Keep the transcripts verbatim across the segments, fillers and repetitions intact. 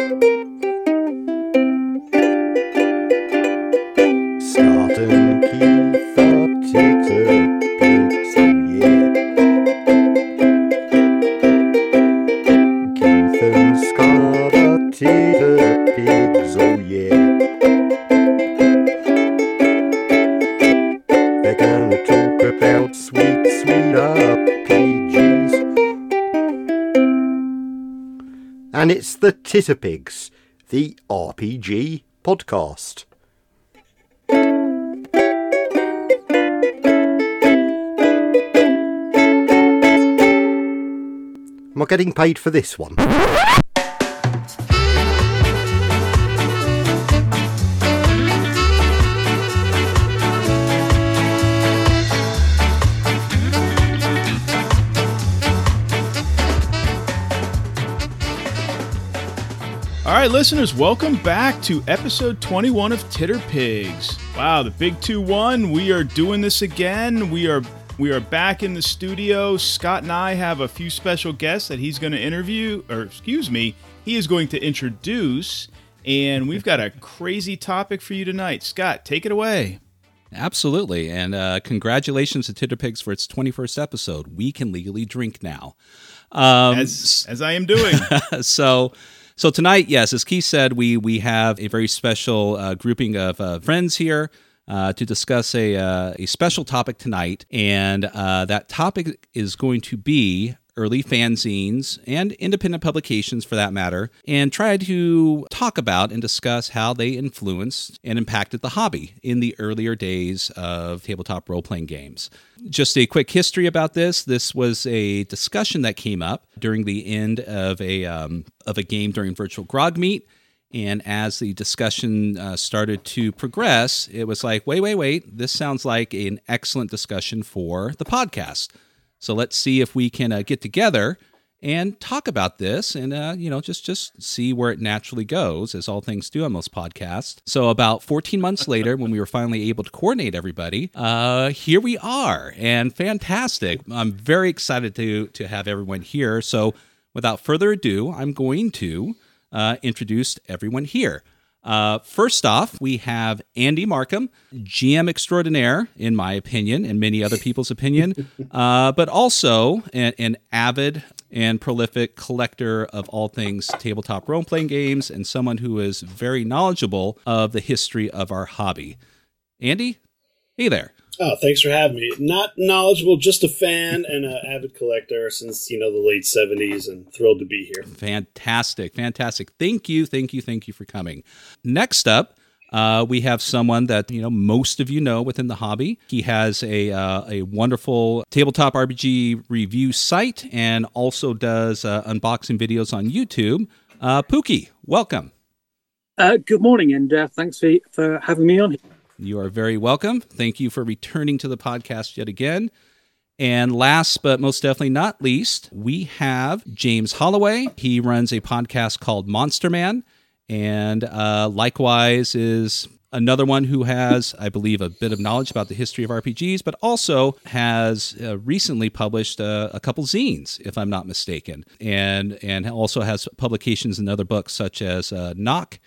Scott and Keith are Titterpigs, yeah. Keith and Scott are Titterpigs, oh yeah. They're gonna talk about sweet, sweet R P Gs. And it's the Titterpigs, the R P G podcast. Am I getting paid for this one? All right, listeners, welcome back to episode twenty-one of Titterpigs. Wow, the big two one. We are doing this again. We are we are back in the studio. Scott and I have a few special guests that he's going to interview, or excuse me, he is going to introduce, and we've got a crazy topic for you tonight. Scott, take it away. Absolutely, and uh, congratulations to Titterpigs for its twenty-first episode. We can legally drink now. Um, as as I am doing. so. So tonight, yes, as Keith said, we we have a very special uh, grouping of uh, friends here uh, to discuss a uh, a special topic tonight, and uh, that topic is going to be early fanzines and independent publications, for that matter, and try to talk about and discuss how they influenced and impacted the hobby in the earlier days of tabletop role-playing games. Just a quick history about this. This was a discussion that came up during the end of a um, of a game during Virtual Grog Meet. And as the discussion uh, started to progress, it was like, wait, wait, wait, this sounds like an excellent discussion for the podcast. So let's see if we can uh, get together and talk about this and, uh, you know, just, just see where it naturally goes, as all things do on most podcasts. So about fourteen months later, when we were finally able to coordinate everybody, uh, here we are, and fantastic. I'm very excited to, to have everyone here. So without further ado, I'm going to uh, introduce everyone here. Uh, first off, we have Andy Markham, G M extraordinaire, in my opinion, and many other people's opinion, uh, but also an, an avid and prolific collector of all things tabletop role-playing games, and someone who is very knowledgeable of the history of our hobby. Andy, hey there. Oh, thanks for having me. Not knowledgeable, just a fan and an avid collector since, you know, the late seventies, and thrilled to be here. Fantastic, fantastic. Thank you, thank you, thank you for coming. Next up, uh, we have someone that, you know, most of you know within the hobby. He has a uh, a wonderful tabletop R P G review site and also does uh, unboxing videos on YouTube. Uh, Pookie, welcome. Uh, good morning, and uh, thanks for, for having me on here. You are very welcome. Thank you for returning to the podcast yet again. And last but most definitely not least, we have James Holloway. He runs a podcast called Monster Man, and uh, likewise is another one who has, I believe, a bit of knowledge about the history of R P Gs, but also has uh, recently published uh, a couple zines, if I'm not mistaken, and and also has publications in other books such as uh, Knock,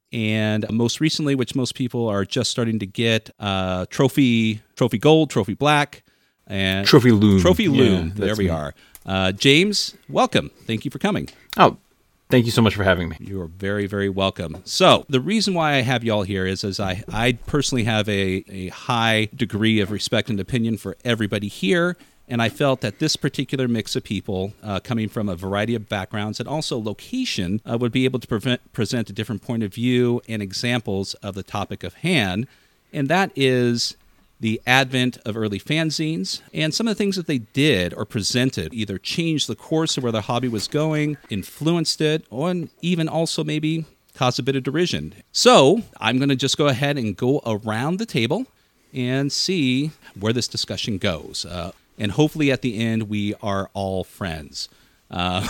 and most recently, which most people are just starting to get, uh, Trophy Trophy Gold, Trophy Black, and Trophy Loom. Trophy Loom. Yeah, there we me. are. Uh, James, welcome. Thank you for coming. Oh, thank you so much for having me. You are very, very welcome. So the reason why I have you all here is, is I, I personally have a, a high degree of respect and opinion for everybody here. And I felt that this particular mix of people, uh, coming from a variety of backgrounds and also location, uh, would be able to prevent, present a different point of view and examples of the topic of hand. And that is the advent of early fanzines and some of the things that they did or presented either changed the course of where the hobby was going, influenced it, or even also maybe caused a bit of derision. So I'm going to just go ahead and go around the table and see where this discussion goes. Uh, And hopefully at the end, we are all friends. Uh,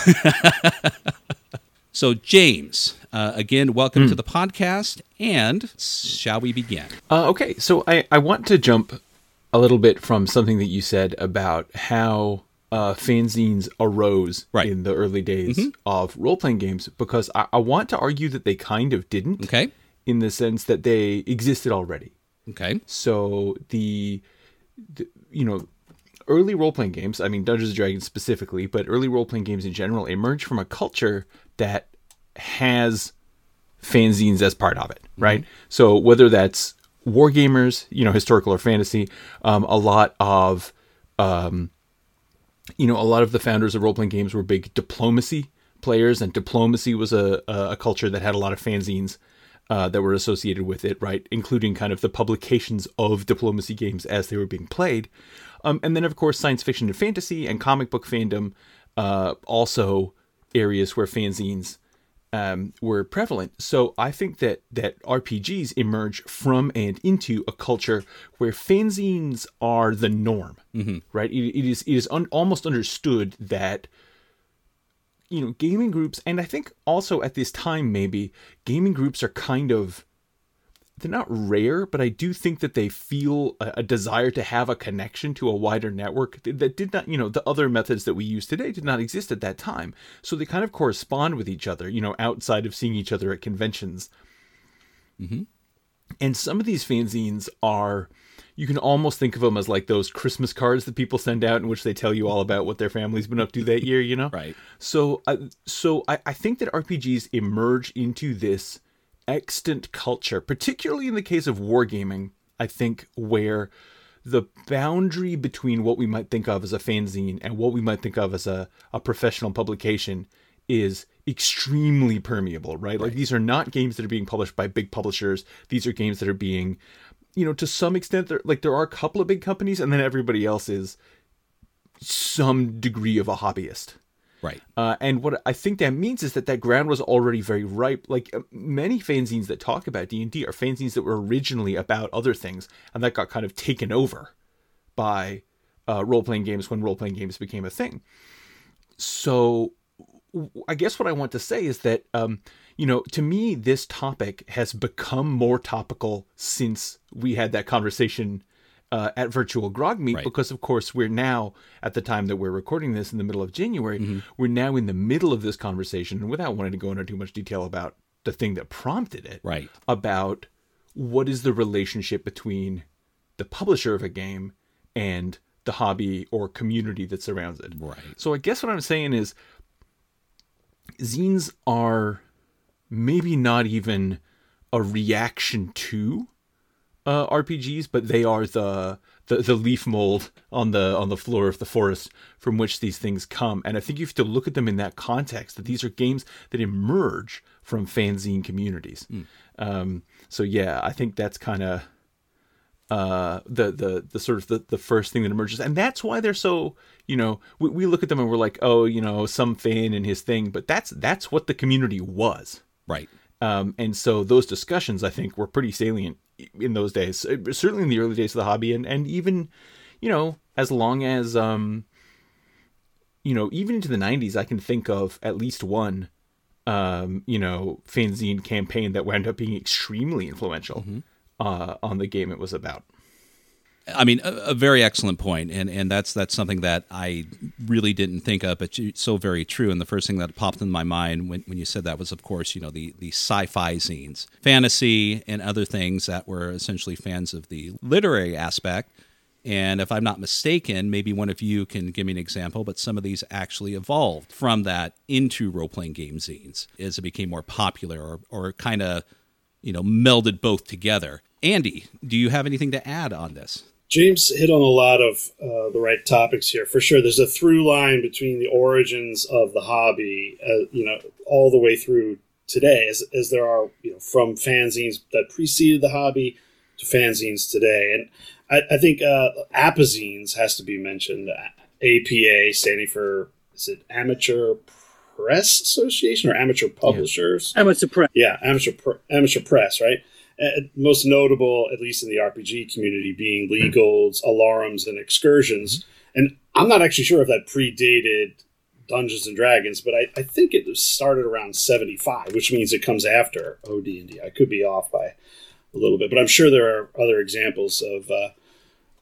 so, James, uh, again, welcome mm. to the podcast. And shall we begin? Uh, okay, so I, I want to jump a little bit from something that you said about how uh, fanzines arose Right. in the early days Mhm. of role-playing games, because I, I want to argue that they kind of didn't, Okay. in the sense that they existed already. Okay. So the, the you know, early role-playing games, I mean Dungeons and Dragons specifically, but early role-playing games in general emerged from a culture that has fanzines as part of it, right? Mm-hmm. So whether that's wargamers, you know, historical or fantasy, um, a lot of, um, you know, a lot of the founders of role-playing games were big diplomacy players, and diplomacy was a, a culture that had a lot of fanzines uh, that were associated with it, right? Including kind of the publications of diplomacy games as they were being played. Um, and then, of course, science fiction and fantasy and comic book fandom, uh, also areas where fanzines um, were prevalent. So I think that that R P Gs emerge from and into a culture where fanzines are the norm, mm-hmm. right? It, it is it is un, almost understood that, you know, gaming groups, and I think also at this time maybe gaming groups are kind of, they're not rare, but I do think that they feel a, a desire to have a connection to a wider network that, that did not, you know, the other methods that we use today did not exist at that time. So they kind of correspond with each other, you know, outside of seeing each other at conventions. Mm-hmm. And some of these fanzines are, you can almost think of them as like those Christmas cards that people send out in which they tell you all about what their family's been up to that year, you know? Right. So, uh, so I, I think that R P Gs emerge into this extant culture, particularly in the case of wargaming, I think, where the boundary between what we might think of as a fanzine and what we might think of as a, a professional publication is extremely permeable, right? right? Like, these are not games that are being published by big publishers. These are games that are being, you know, to some extent, there, like there are a couple of big companies, and then everybody else is some degree of a hobbyist. Right. Uh, and what I think that means is that that ground was already very ripe. Like uh, many fanzines that talk about D and D are fanzines that were originally about other things, and that got kind of taken over by uh, role-playing games when role-playing games became a thing. So I guess what I want to say is that, um, you know, to me, this topic has become more topical since we had that conversation Uh, at Virtual Grog Meet, right. Because of course we're now, at the time that we're recording this in the middle of January, mm-hmm. we're now in the middle of this conversation, and without wanting to go into too much detail about the thing that prompted it, right. about what is the relationship between the publisher of a game and the hobby or community that surrounds it. Right. So I guess what I'm saying is zines are maybe not even a reaction to Uh, R P Gs, but they are the, the the leaf mold on the on the floor of the forest from which these things come. And I think you have to look at them in that context, that these are games that emerge from fanzine communities. Mm. Um, so yeah, I think that's kind of uh, the the the sort of the, the first thing that emerges, and that's why they're so, you know, we, we look at them and we're like, oh, you know, some fan and his thing, but that's that's what the community was, right? Um, and so those discussions, I think, were pretty salient in those days, certainly in the early days of the hobby, and, and even, you know, as long as, um, you know, even into the nineties, I can think of at least one, um, you know, fanzine campaign that wound up being extremely influential mm-hmm. uh, on the game it was about. I mean, a, a very excellent point, and and that's that's something that I really didn't think of, but it's so very true. And the first thing that popped in my mind when, when you said that was, of course, you know, the the sci-fi zines, fantasy, and other things that were essentially fans of the literary aspect. And if I'm not mistaken, maybe one of you can give me an example, but some of these actually evolved from that into role-playing game zines as it became more popular, or or kind of, you know, melded both together. Andy, do you have anything to add on this? James hit on a lot of uh, the right topics here. For sure, there's a through line between the origins of the hobby, uh, you know, all the way through today, as, as there are, you know, from fanzines that preceded the hobby to fanzines today. And I, I think uh, apazines has to be mentioned. A P A standing for, is it Amateur Press Association or Amateur Publishers? Yeah. Amateur Press. Yeah, Amateur Pr- Amateur Press, right? Uh, most notable, at least in the R P G community, being Legals, Alarums, and Excursions. And I'm not actually sure if that predated Dungeons and Dragons, but I, I think it started around seventy-five, which means it comes after O D and D. I could be off by a little bit, but I'm sure there are other examples of uh,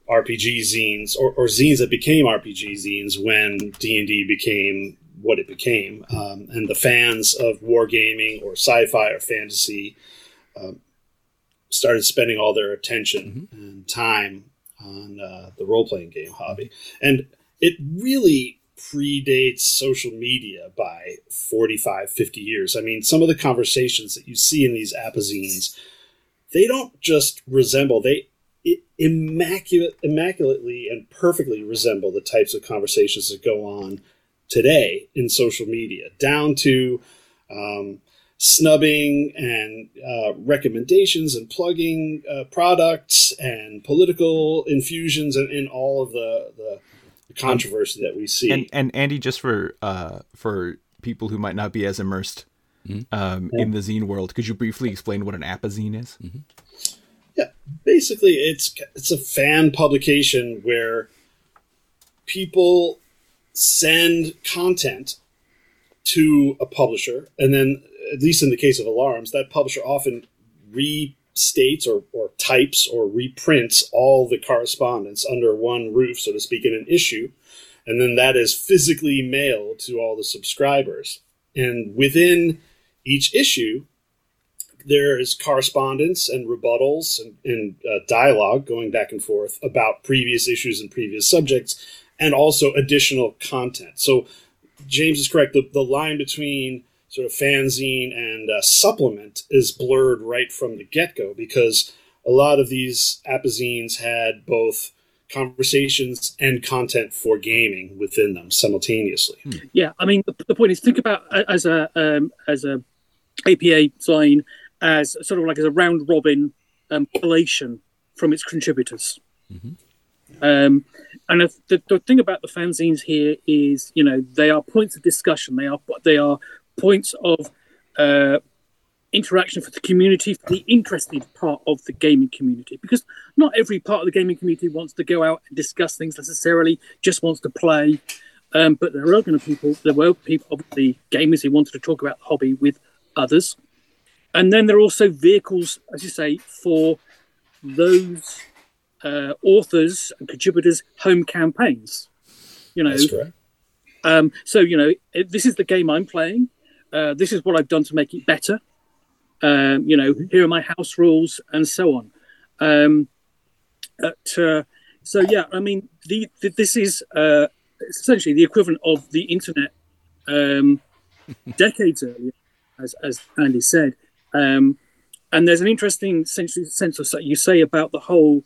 R P G zines or, or zines that became R P G zines when D and D became what it became. Um, and the fans of wargaming or sci-fi or fantasy um, started spending all their attention mm-hmm. and time on uh, the role-playing game hobby. And it really predates social media by forty-five, fifty years. I mean, some of the conversations that you see in these apazines, they don't just resemble, they immaculate, immaculately and perfectly resemble the types of conversations that go on today in social media, down to um, snubbing and uh, recommendations and plugging uh, products and political infusions and in all of the, the controversy that we see. And, and Andy, just for uh, for people who might not be as immersed mm-hmm. um, yeah. in the zine world, could you briefly explain what an apazine is? Mm-hmm. Yeah, basically it's it's a fan publication where people send content to a publisher, and then, at least in the case of Alarms, that publisher often restates or, or types or reprints all the correspondence under one roof, so to speak, in an issue, and then that is physically mailed to all the subscribers. And within each issue, there is correspondence and rebuttals and, and uh, dialogue going back and forth about previous issues and previous subjects, and also additional content. So James is correct. The, the line between sort of fanzine and uh, supplement is blurred right from the get-go, because a lot of these apazines had both conversations and content for gaming within them simultaneously. Yeah, I mean, the, the point is, think about uh, as a um, as a A P A zine as sort of like as a round robin um, collation from its contributors. Mm-hmm. Um, and if the, the thing about the fanzines here is, you know, they are points of discussion. They are they are points of uh, interaction for the community, for the interested part of the gaming community. Because not every part of the gaming community wants to go out and discuss things necessarily, just wants to play. Um, but there are going to people, there were people, obviously gamers who wanted to talk about the hobby with others. And then there are also vehicles, as you say, for those uh, authors and contributors' home campaigns. You know, that's correct. Um, so, you know, this is the game I'm playing. Uh, this is what I've done to make it better. Um, you know, here are my house rules and so on. Um, at, uh, so, yeah, I mean, the, the, this is uh, essentially the equivalent of the internet um, decades earlier, as, as Andy said. Um, and there's an interesting sense, sense of what you say about the whole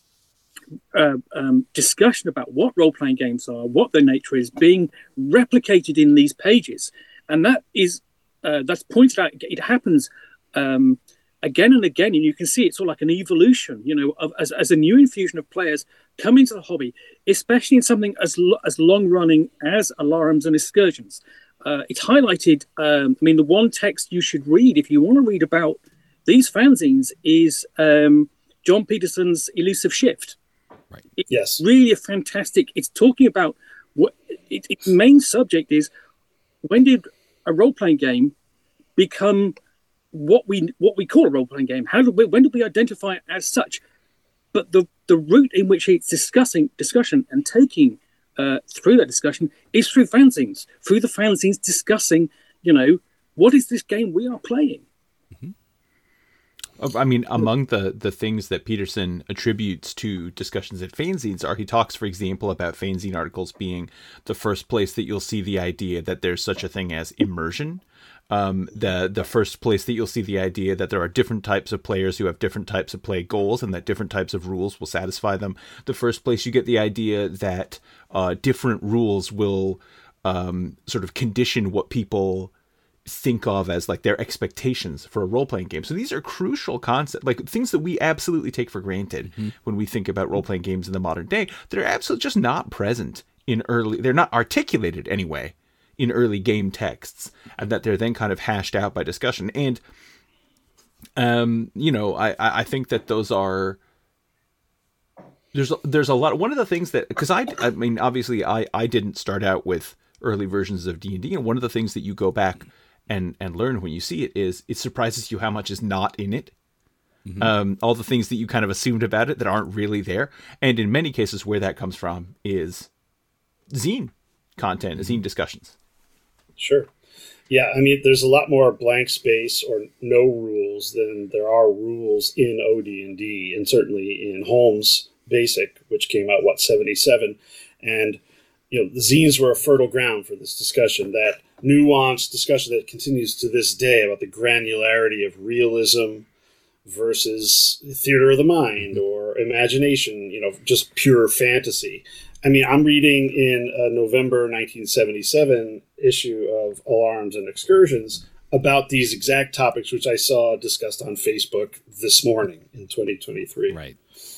uh, um, discussion about what role-playing games are, what their nature is, being replicated in these pages. And that is, uh, that's pointed out, it happens um, again and again, and you can see it's sort of like an evolution, you know, of, as, as a new infusion of players come into the hobby, especially in something as, lo- as long-running as Alarms and Excursions. Uh, it's highlighted, um, I mean, the one text you should read if you want to read about these fanzines is um, John Peterson's Elusive Shift. Right. It's yes. really a fantastic, it's talking about, what it, its main subject is, when did a role-playing game become what we what we call a role-playing game? How did we, when did we identify it as such? But the, the route in which it's discussing discussion and taking Uh, through that discussion is through fanzines, through the fanzines discussing, you know, what is this game we are playing? Mm-hmm. I mean, among the, the things that Peterson attributes to discussions at fanzines are, he talks, for example, about fanzine articles being the first place that you'll see the idea that there's such a thing as immersion. Um, the the first place that you'll see the idea that there are different types of players who have different types of play goals and that different types of rules will satisfy them. The first place you get the idea that uh, different rules will um, sort of condition what people think of as like their expectations for a role-playing game. So these are crucial concepts, like things that we absolutely take for granted mm-hmm. when we think about role-playing games in the modern day. They're absolutely just not present in early, they're not articulated anyway in early game texts, and that they're then kind of hashed out by discussion. And, um, you know, I, I think that those are, there's, there's a lot, one of the things that, cause I, I mean, obviously I, I didn't start out with early versions of D and D. And one of the things that you go back and, and learn when you see it is it surprises you how much is not in it. Mm-hmm. Um, all the things that you kind of assumed about it that aren't really there. And in many cases where that comes from is zine content, mm-hmm. zine discussions. Sure. Yeah, I mean, there's a lot more blank space or no rules than there are rules in O D and D, and certainly in Holmes Basic, which came out, what, seventy-seven. And, you know, the zines were a fertile ground for this discussion, that nuanced discussion that continues to this day about the granularity of realism versus theater of the mind or imagination, you know, just pure fantasy. I mean, I'm reading in a November nineteen seventy-seven issue of Alarms and Excursions about these exact topics, which I saw discussed on Facebook this morning in twenty twenty-three. Right.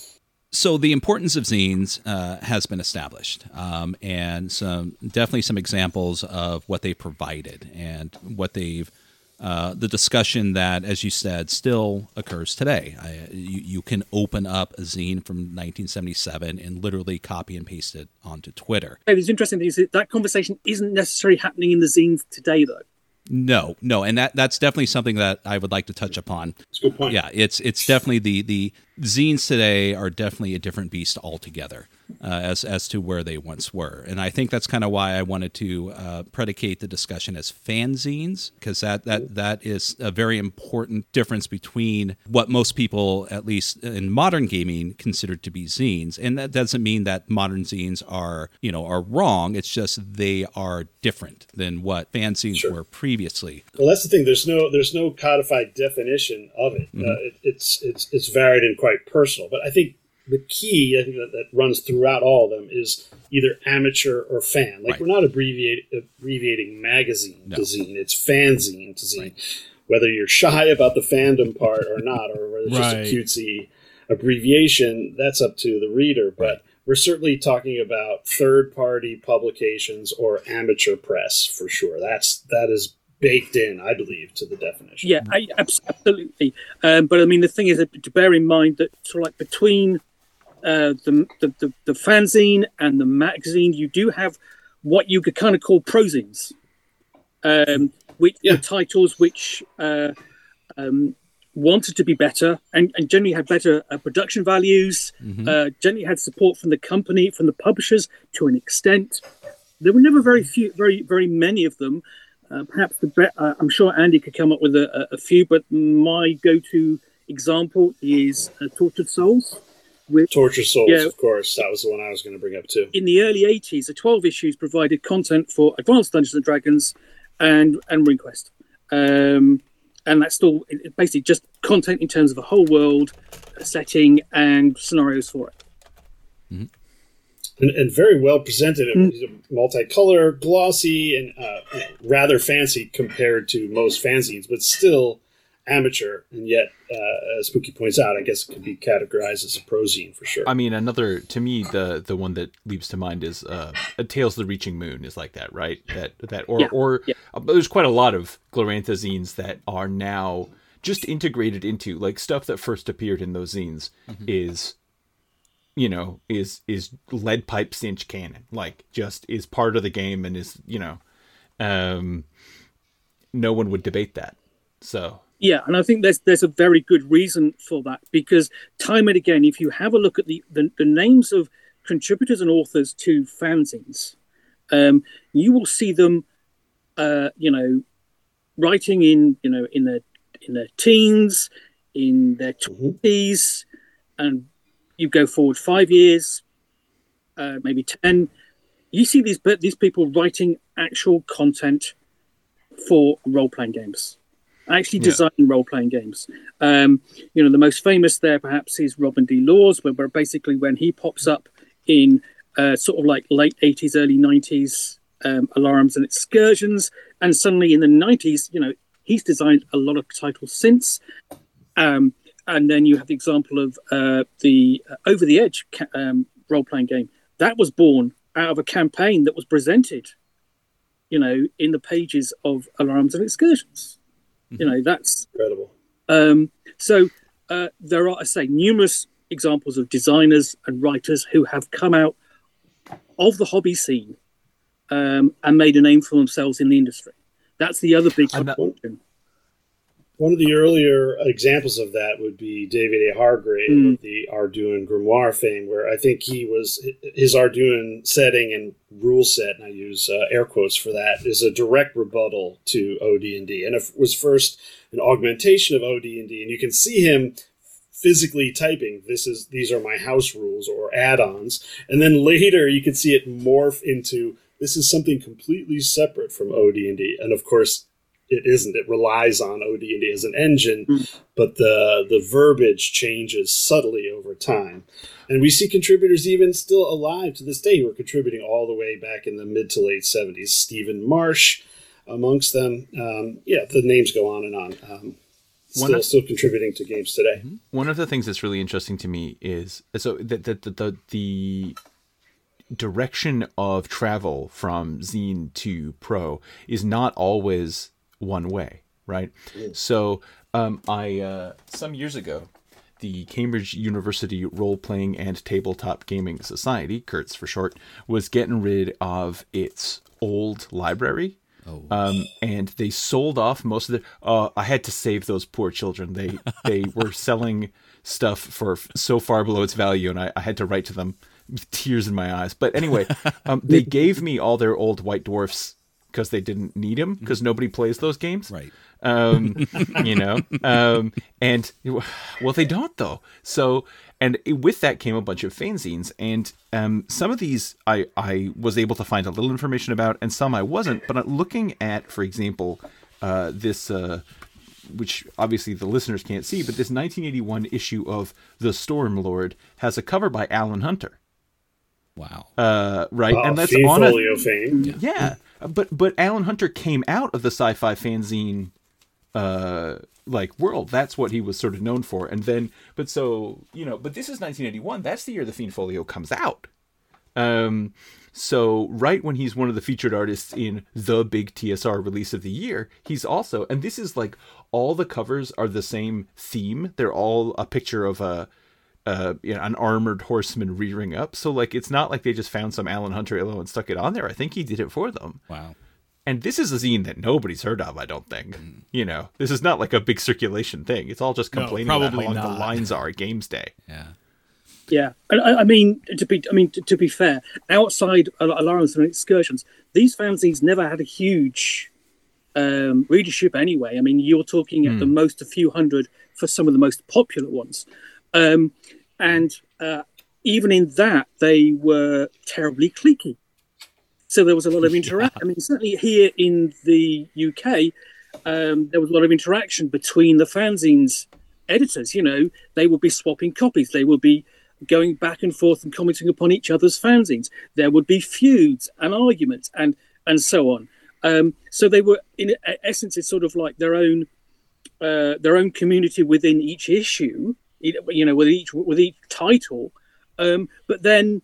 So the importance of zines uh, has been established, um, and some definitely some examples of what they provided and what they've uh, the discussion that, as you said, still occurs today. I, you, you can open up a zine from nineteen seventy-seven and literally copy and paste it onto Twitter. It's interesting that that conversation isn't necessarily happening in the zines today, though. No, no, and that that's definitely something that I would like to touch upon. That's a good point. Yeah, it's it's definitely the the zines today are definitely a different beast altogether uh, as as to where they once were, and I think that's kind of why I wanted to uh, predicate the discussion as fanzines, because that that that is a very important difference between what most people, at least in modern gaming, consider to be zines, and that doesn't mean that modern zines are you know are wrong. It's just they are different than what fanzines Sure. were previously. Well, that's the thing. There's no there's no codified definition of it. Mm-hmm. Uh, it it's it's it's varied and quite personal. But I think the key, I think that, that runs throughout all of them, is either amateur or fan. Like Right. we're not abbreviate, abbreviating magazine No. to zine. It's fanzine to zine. Right. Whether you're shy about the fandom part or not, or whether it's Right. just a cutesy abbreviation, that's up to the reader. But we're certainly talking about third-party publications or amateur press for sure. That's that is baked in, I believe, to the definition. Yeah, I, abs- absolutely. Um, but I mean, the thing is that to bear in mind that sort of like between uh, the, the, the the fanzine and the magazine, you do have what you could kind of call prozines, um, which Yeah. were titles which uh, um, wanted to be better and, and generally had better uh, production values. Mm-hmm. Uh, generally had support from the company, from the publishers to an extent. There were never very few, very very many of them. Uh, perhaps the be- uh, I'm sure Andy could come up with a, a few, but my go-to example is uh, Tortured Souls. With Torture Souls, Yeah. of course. That was the one I was going to bring up too. in the early eighties, the twelve issues provided content for Advanced Dungeons and Dragons and and RuneQuest, um, and that's still it- it basically just content in terms of a whole world, a setting, and scenarios for it. And, and very well presented. It was multicolor, glossy, and uh, you know, rather fancy compared to most fanzines, but still amateur. And yet, uh, as Spooky points out, I guess it could be categorized as a prozine for sure. I mean, another, to me, the the one that leaps to mind is uh, Tales of the Reaching Moon is like that, right? That that or Yeah, or yeah. uh, there's quite a lot of Glorantha zines that are now just integrated into, like, stuff that first appeared in those zines is, you know, is is lead pipe cinch canon, like just is part of the game and is, you know, um, no one would debate that. So Yeah, and I think there's there's a very good reason for that, because time and again, if you have a look at the the, the names of contributors and authors to fanzines, um, you will see them, uh, you know, writing in you know in their in their teens, in their twenties, and you go forward five years, uh, maybe ten. You see these these people writing actual content for role playing games. Actually designing role-playing games. Um, you know, the most famous there perhaps is Robin D. Laws, where, where basically when he pops up in uh, sort of like late eighties, early nineties um, Alarms and Excursions, and suddenly in the nineties, you know, he's designed a lot of titles since. Um, and then you have the example of uh, the uh, Over the Edge ca- um, role-playing game. That was born out of a campaign that was presented, you know, in the pages of Alarms and Excursions. You know, that's Incredible. um, so uh, there are, I say, numerous examples of designers and writers who have come out of the hobby scene um, and made a name for themselves in the industry. That's the other big And that- question. One of the earlier examples of that would be David A. Hargrave mm. of the Arduin Grimoire fame, where I think he was his Arduin setting and rule set, and I use uh, air quotes for that, is a direct rebuttal to O D and D, and it was first an augmentation of O D and D, and you can see him physically typing, "This is these are my house rules" or add-ons, and then later you can see it morph into, "This is something completely separate from O D and D," and of course, it isn't. It relies on O D and D as an engine, mm. but the the verbiage changes subtly over time. And we see contributors even still alive to this day who are contributing all the way back in the mid to late seventies. Stephen Marsh amongst them. Um, yeah, the names go on and on. Um, still, of, still contributing to games today. One of the things that's really interesting to me is so that the, the, the, the direction of travel from Zine to Pro is not always one way, right? Mm. So um, I uh, some years ago, the Cambridge University Role-Playing and Tabletop Gaming Society, CURTS for short, was getting rid of its old library. Oh. Um, and they sold off most of the. Uh, I had to save those poor children. They they were selling stuff for so far below its value, and I, I had to write to them with tears in my eyes. But anyway, um, they gave me all their old White Dwarfs because they didn't need him, because nobody plays those games. Right. Um, you know, um, and, well, they don't, though. So, and with that came a bunch of fanzines, and um, some of these I, I was able to find a little information about, and some I wasn't, but looking at, for example, uh, this, uh, which obviously the listeners can't see, but this nineteen eighty-one issue of The Stormlord has a cover by Alan Hunter. Wow. Uh, right, oh, and that's Fiend on a, Folio fame. Yeah. yeah. But but Alan Hunter came out of the sci-fi fanzine uh, like world. That's what he was sort of known for. And then, but so, you know, but this is nineteen eighty-one. That's the year the Fiend Folio comes out. Um, so right when he's one of the featured artists in the big T S R release of the year, he's also, and this is like all the covers are the same theme. They're all a picture of a Uh, you know, an armored horseman rearing up. So, like, it's not like they just found some Alan Hunter illo and stuck it on there. I think he did it for them. Wow. And this is a zine that nobody's heard of, I don't think. Mm. You know, this is not like a big circulation thing. It's all just complaining no, about how long not. the lines are at Games Day. Yeah. Yeah. I, I mean, to be I mean, to, to be fair, outside Alarums and Excursions, these fanzines never had a huge um, readership anyway. I mean, you're talking at mm. the most a few hundred for some of the most popular ones. Um, and uh, even in that, they were terribly cliquey. So there was a lot of interaction. Yeah. I mean, certainly here in the U K, um, there was a lot of interaction between the fanzines editors. You know, they would be swapping copies. They would be going back and forth and commenting upon each other's fanzines. There would be feuds and arguments and, and so on. Um, so they were, in essence, it's sort of like their own uh, their own community within each issue. You know, with each with each title, um, but then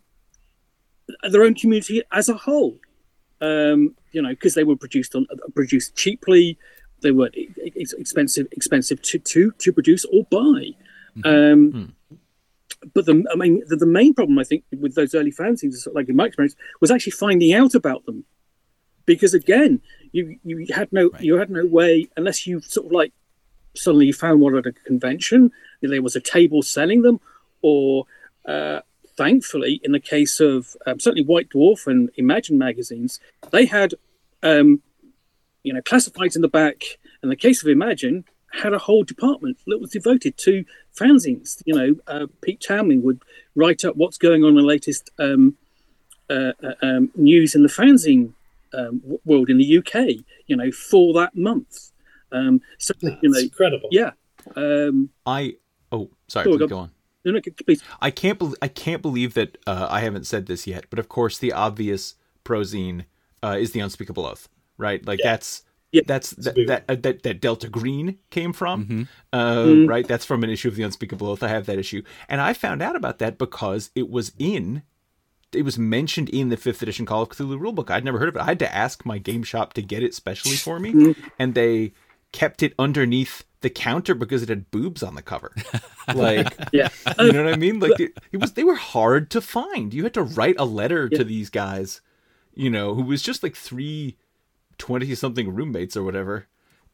their own community as a whole. Um, you know, because they were produced on produced cheaply, they were expensive expensive to to, to produce or buy. Mm-hmm. Um, mm. But the I mean, the, the main problem I think with those early fanzines, like in my experience, was actually finding out about them, because again, you you had no right. you had no way unless you sort of like. Suddenly you found one at a convention, there was a table selling them, or uh, thankfully, in the case of um, certainly White Dwarf and Imagine magazines, they had, um, you know, classifieds in the back. In the case of Imagine, had a whole department that was devoted to fanzines. You know, uh, Pete Townley would write up what's going on in the latest um, uh, uh, um, news in the fanzine um, world in the U K, you know, for that month. Um, so, That's you know, incredible. Yeah. Um, I, oh, sorry, go, please go. go on. No, no, please. I can't, be- I can't believe that uh, I haven't said this yet, but of course the obvious prozine uh, is The Unspeakable Oath, right? Like yeah. that's, yeah. that's, that, that, uh, that, that Delta Green came from, mm-hmm. Uh, mm. right? That's from an issue of The Unspeakable Oath. I have that issue. And I found out about that because it was in, it was mentioned in the fifth edition Call of Cthulhu rulebook. I'd never heard of it. I had to ask my game shop to get it specially for me. Mm. And they kept it underneath the counter because it had boobs on the cover. Like, yeah. You know what I mean? Like it, it was, they were hard to find. You had to write a letter yeah. to these guys, you know, who was just like three twenty something roommates or whatever.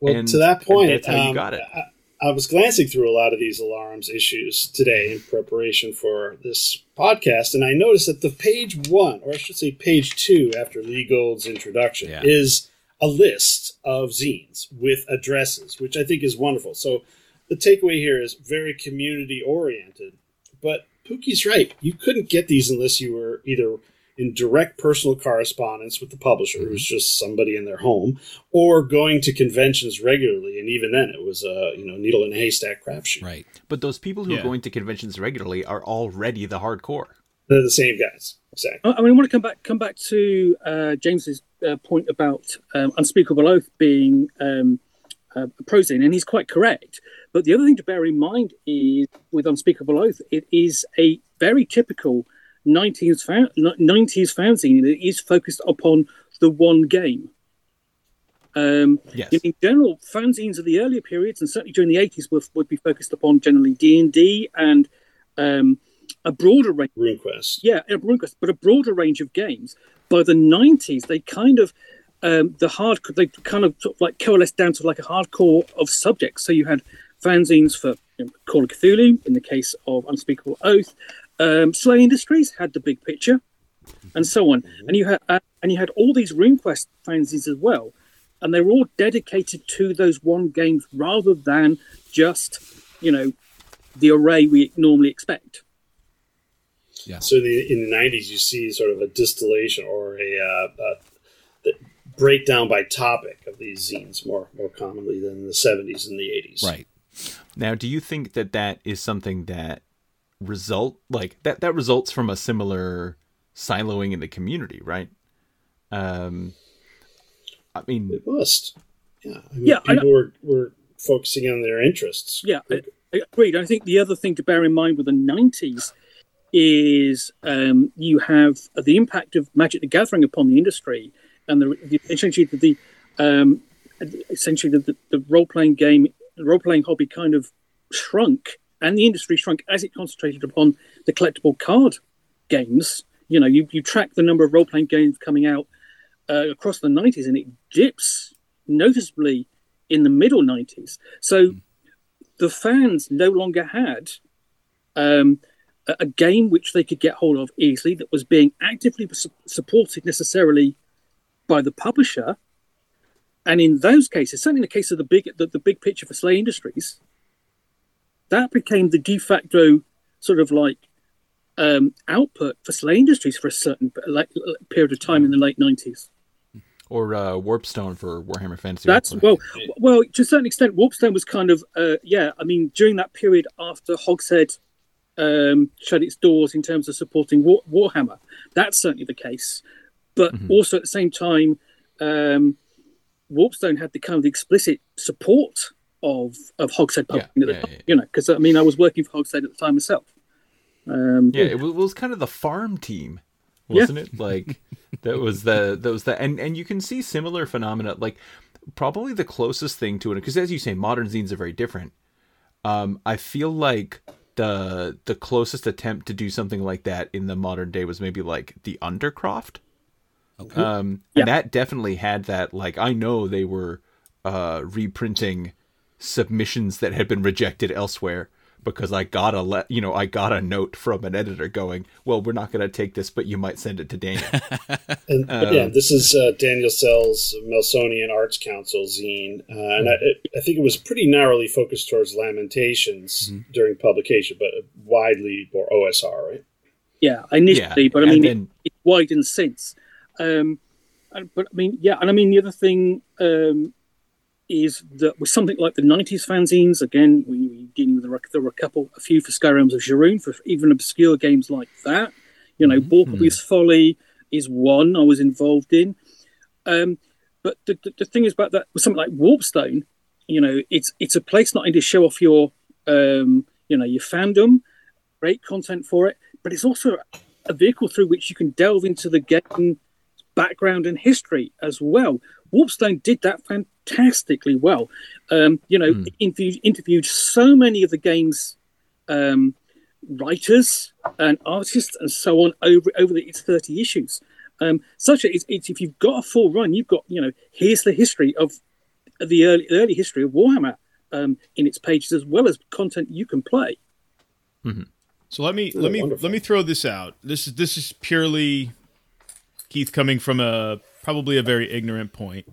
Well, and, to that point, that's how um, you got it. I, I was glancing through a lot of these alarms issues today in preparation for this podcast, and I noticed that the page one, or I should say page two, after Lee Gold's introduction, Yeah. is a list of zines with addresses, which I think is wonderful. So the takeaway here is very community oriented. But Pookie's right. You couldn't get these unless you were either in direct personal correspondence with the publisher, Mm-hmm. who's just somebody in their home, or going to conventions regularly. And even then, it was a you know needle in a haystack crapshoot. Right. But those people who Yeah. are going to conventions regularly are already the hardcore. They're the same guys. Exactly. I I mean, I want to come back come back to uh, James's uh, point about um, Unspeakable Oath being um, uh, a prozine, and he's quite correct. But the other thing to bear in mind is with Unspeakable Oath, it is a very typical nineties fan, nineties fanzine that is focused upon the one game. Um, Yes. in general, fanzines of the earlier periods, and certainly during the eighties, would, would be focused upon generally D and D and um, a broader range. RuneQuest. Yeah, a RuneQuest, but a broader range of games. By the nineties, they kind of um, the hard they kind of, sort of like coalesced down to like a hardcore of subjects. So you had fanzines for you know, Call of Cthulhu, in the case of Unspeakable Oath. Um, Slay Industries had the big picture, and so on. And you had uh, and you had all these RuneQuest fanzines as well, and they were all dedicated to those one games rather than just you know the array we normally expect. Yeah. So in the, in the nineties, you see sort of a distillation or a, uh, a the breakdown by topic of these zines more more commonly than in the seventies and the eighties. Right. Now, do you think that that is something that result like that that results from a similar siloing in the community, right? Um, I mean, It must. Yeah. I mean, Yeah, I people were, were focusing on their interests. Yeah, I, I agreed. I think the other thing to bear in mind with the nineties is um, you have the impact of Magic the Gathering upon the industry, and the, the essentially the, the um, essentially the, the, the role playing game, the role playing hobby kind of shrunk, and the industry shrunk as it concentrated upon the collectible card games. You know, you, you track the number of role playing games coming out uh, across the nineties, and it dips noticeably in the middle nineties. So the fans no longer had um, a, a game which they could get hold of easily that was being actively su- supported necessarily by the publisher. And in those cases, certainly in the case of the big the, the big picture for Slay Industries, that became the de facto sort of like um, output for Slay Industries for a certain like, period of time in the late nineties. or uh, Warpstone for Warhammer Fantasy. That's Roleplay. well, well to a certain extent. Warpstone was kind of, uh, yeah. I mean, during that period after Hogshead um, shut its doors in terms of supporting War- Warhammer, that's certainly the case. But Mm-hmm. also at the same time, um, Warpstone had the kind of explicit support of of Hogshead Yeah, publishing at the yeah, time, yeah. you know, because I mean, I was working for Hogshead at the time myself. Um, Yeah, it was, it was kind of the farm team, wasn't it? Like that was the that was the and and you can see similar phenomena. Like probably the closest thing to it, because as you say, modern zines are very different. Um, I feel like the the closest attempt to do something like that in the modern day was maybe like the Undercroft. Okay. Um, Yeah. and that definitely had that. Like I know they were uh, reprinting submissions that had been rejected elsewhere. Because I got a le- you know, I got a note from an editor going, well, we're not going to take this, but you might send it to Daniel. And Um, yeah, this is uh, Daniel Sell's Melsonian Arts Council zine, uh, and I, I think it was pretty narrowly focused towards Lamentations Mm-hmm. during publication, but widely for O S R, right? Yeah, initially, Yeah, but I and mean, then- it, it's widened since. Um, and, but I mean, yeah, and I mean, the other thing um, is that with something like the nineties fanzines, again, we were dealing with there were, there were a couple, a few for Skyrims of Jiroon, for even obscure games like that. You know, Borkoby's Folly is one I was involved in. Um, but the, the, the thing is about that, with something like Warpstone, you know, it's it's a place not only to show off your, um, you know, your fandom, great content for it, but it's also a vehicle through which you can delve into the game background and history as well. Warpstone did that fantastically well. Um, you know, Mm. interviewed, interviewed so many of the game's um, writers and artists and so on over over the, its thirty issues. Um, such that it's, it's if you've got a full run, you've got, you know, here's the history of the early early history of Warhammer um, in its pages, as well as content you can play. Mm-hmm. So let me Really let me wonderful. let me throw this out. This is this is purely Keith coming from a probably a very ignorant point.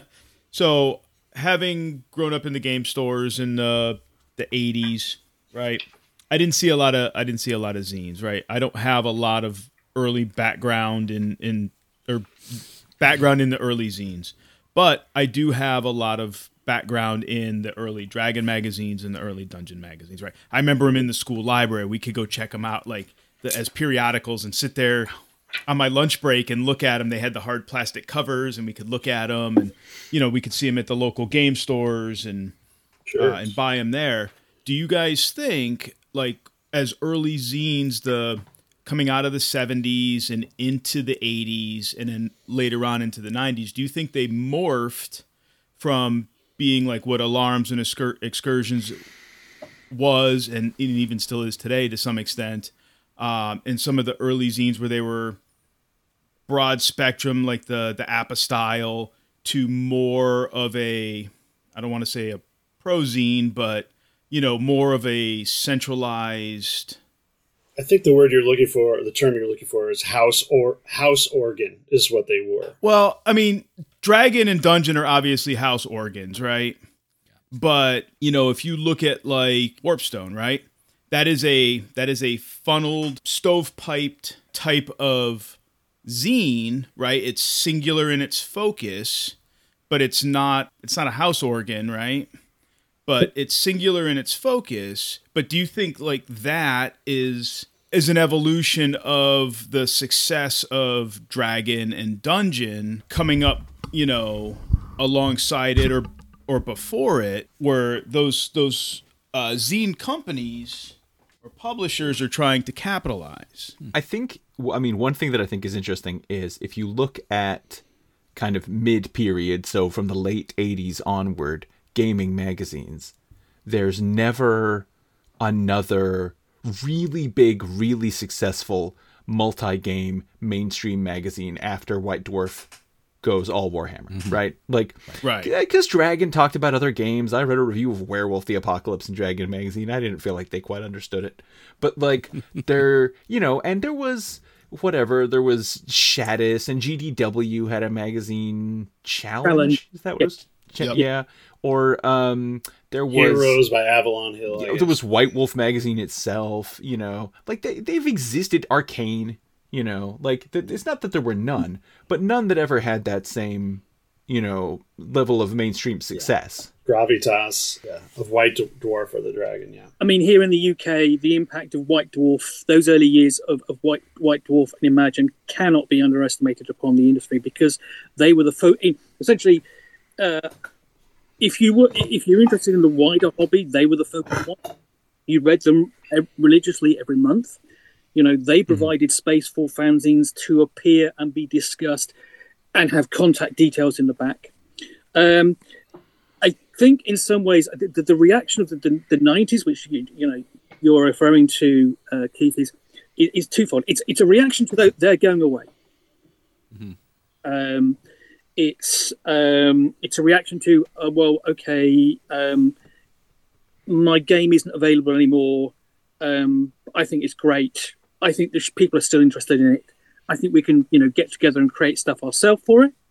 So having grown up in the game stores in the the eighties, right? I didn't see a lot of I didn't see a lot of zines, right? I don't have a lot of early background in in or background in the early zines, but I do have a lot of background in the early Dragon magazines and the early Dungeon magazines, right? I remember them in the school library. We could go check them out like the, as periodicals and sit there on my lunch break and look at them. They had the hard plastic covers, and we could look at them, and you know we could see them at the local game stores and Sure. uh, and buy them there. Do you guys think like as early zines, the coming out of the seventies and into the eighties and then later on into the nineties, do you think they morphed from being like what Alarms and Excur- Excursions was and even still is today to some extent, um, and some of the early zines where they were broad spectrum, like the, the A P A style, to more of a, I don't want to say a pro zine, but, you know, more of a centralized... I think the word you're looking for, the term you're looking for, is house or house organ is what they were. Well, I mean, Dragon and Dungeon are obviously house organs, right? But, you know, if you look at like Warpstone, right? That is a that is a funneled, stovepiped type of zine, right? It's singular in its focus, but it's not it's not a house organ, right? But it's singular in its focus. But do you think like that is is an evolution of the success of Dragon and Dungeon coming up, you know, alongside it or or before it, where those those uh, zine companies or publishers are trying to capitalize? I think, I mean, one thing that I think is interesting is if you look at kind of mid-period, so from the late eighties onward, gaming magazines, there's never another really big, really successful multi-game mainstream magazine after White Dwarf goes all Warhammer, mm-hmm. right? Like, right. Because Dragon talked about other games. I read a review of Werewolf the Apocalypse in Dragon magazine. I didn't feel like they quite understood it. But, like, there, you know, and there was... whatever, there was Shadis, and G D W had a magazine, Challenge, Challenge. Is that what it was? Ch- Yep. Yeah. Or um, there was... Heroes by Avalon Hill. I There guess. was White Wolf magazine itself, you know. Like, they, they've existed. Arcane, you know. Like, th- it's not that there were none, but none that ever had that same, you know, level of mainstream success. Gravitas yeah, of White Dwarf or the Dragon, yeah. I mean, here in the U K, the impact of White Dwarf, those early years of, of White White Dwarf and Imagine cannot be underestimated upon the industry, because they were the fo- essentially. Uh, if you were, if you're interested in the wider hobby, they were the focal point. You read them religiously every month. You know, they provided mm-hmm. space for fanzines to appear and be discussed, and have contact details in the back. Um, I think in some ways the, the reaction of the, the, the nineties, which you, you know you're referring to, uh, Keith, is is twofold. It's it's a reaction to their, their going away. Mm-hmm. Um, it's um, it's a reaction to uh, well, okay, um, my game isn't available anymore. Um, I think it's great. I think that people are still interested in it. I think we can, you know, get together and create stuff ourselves for it.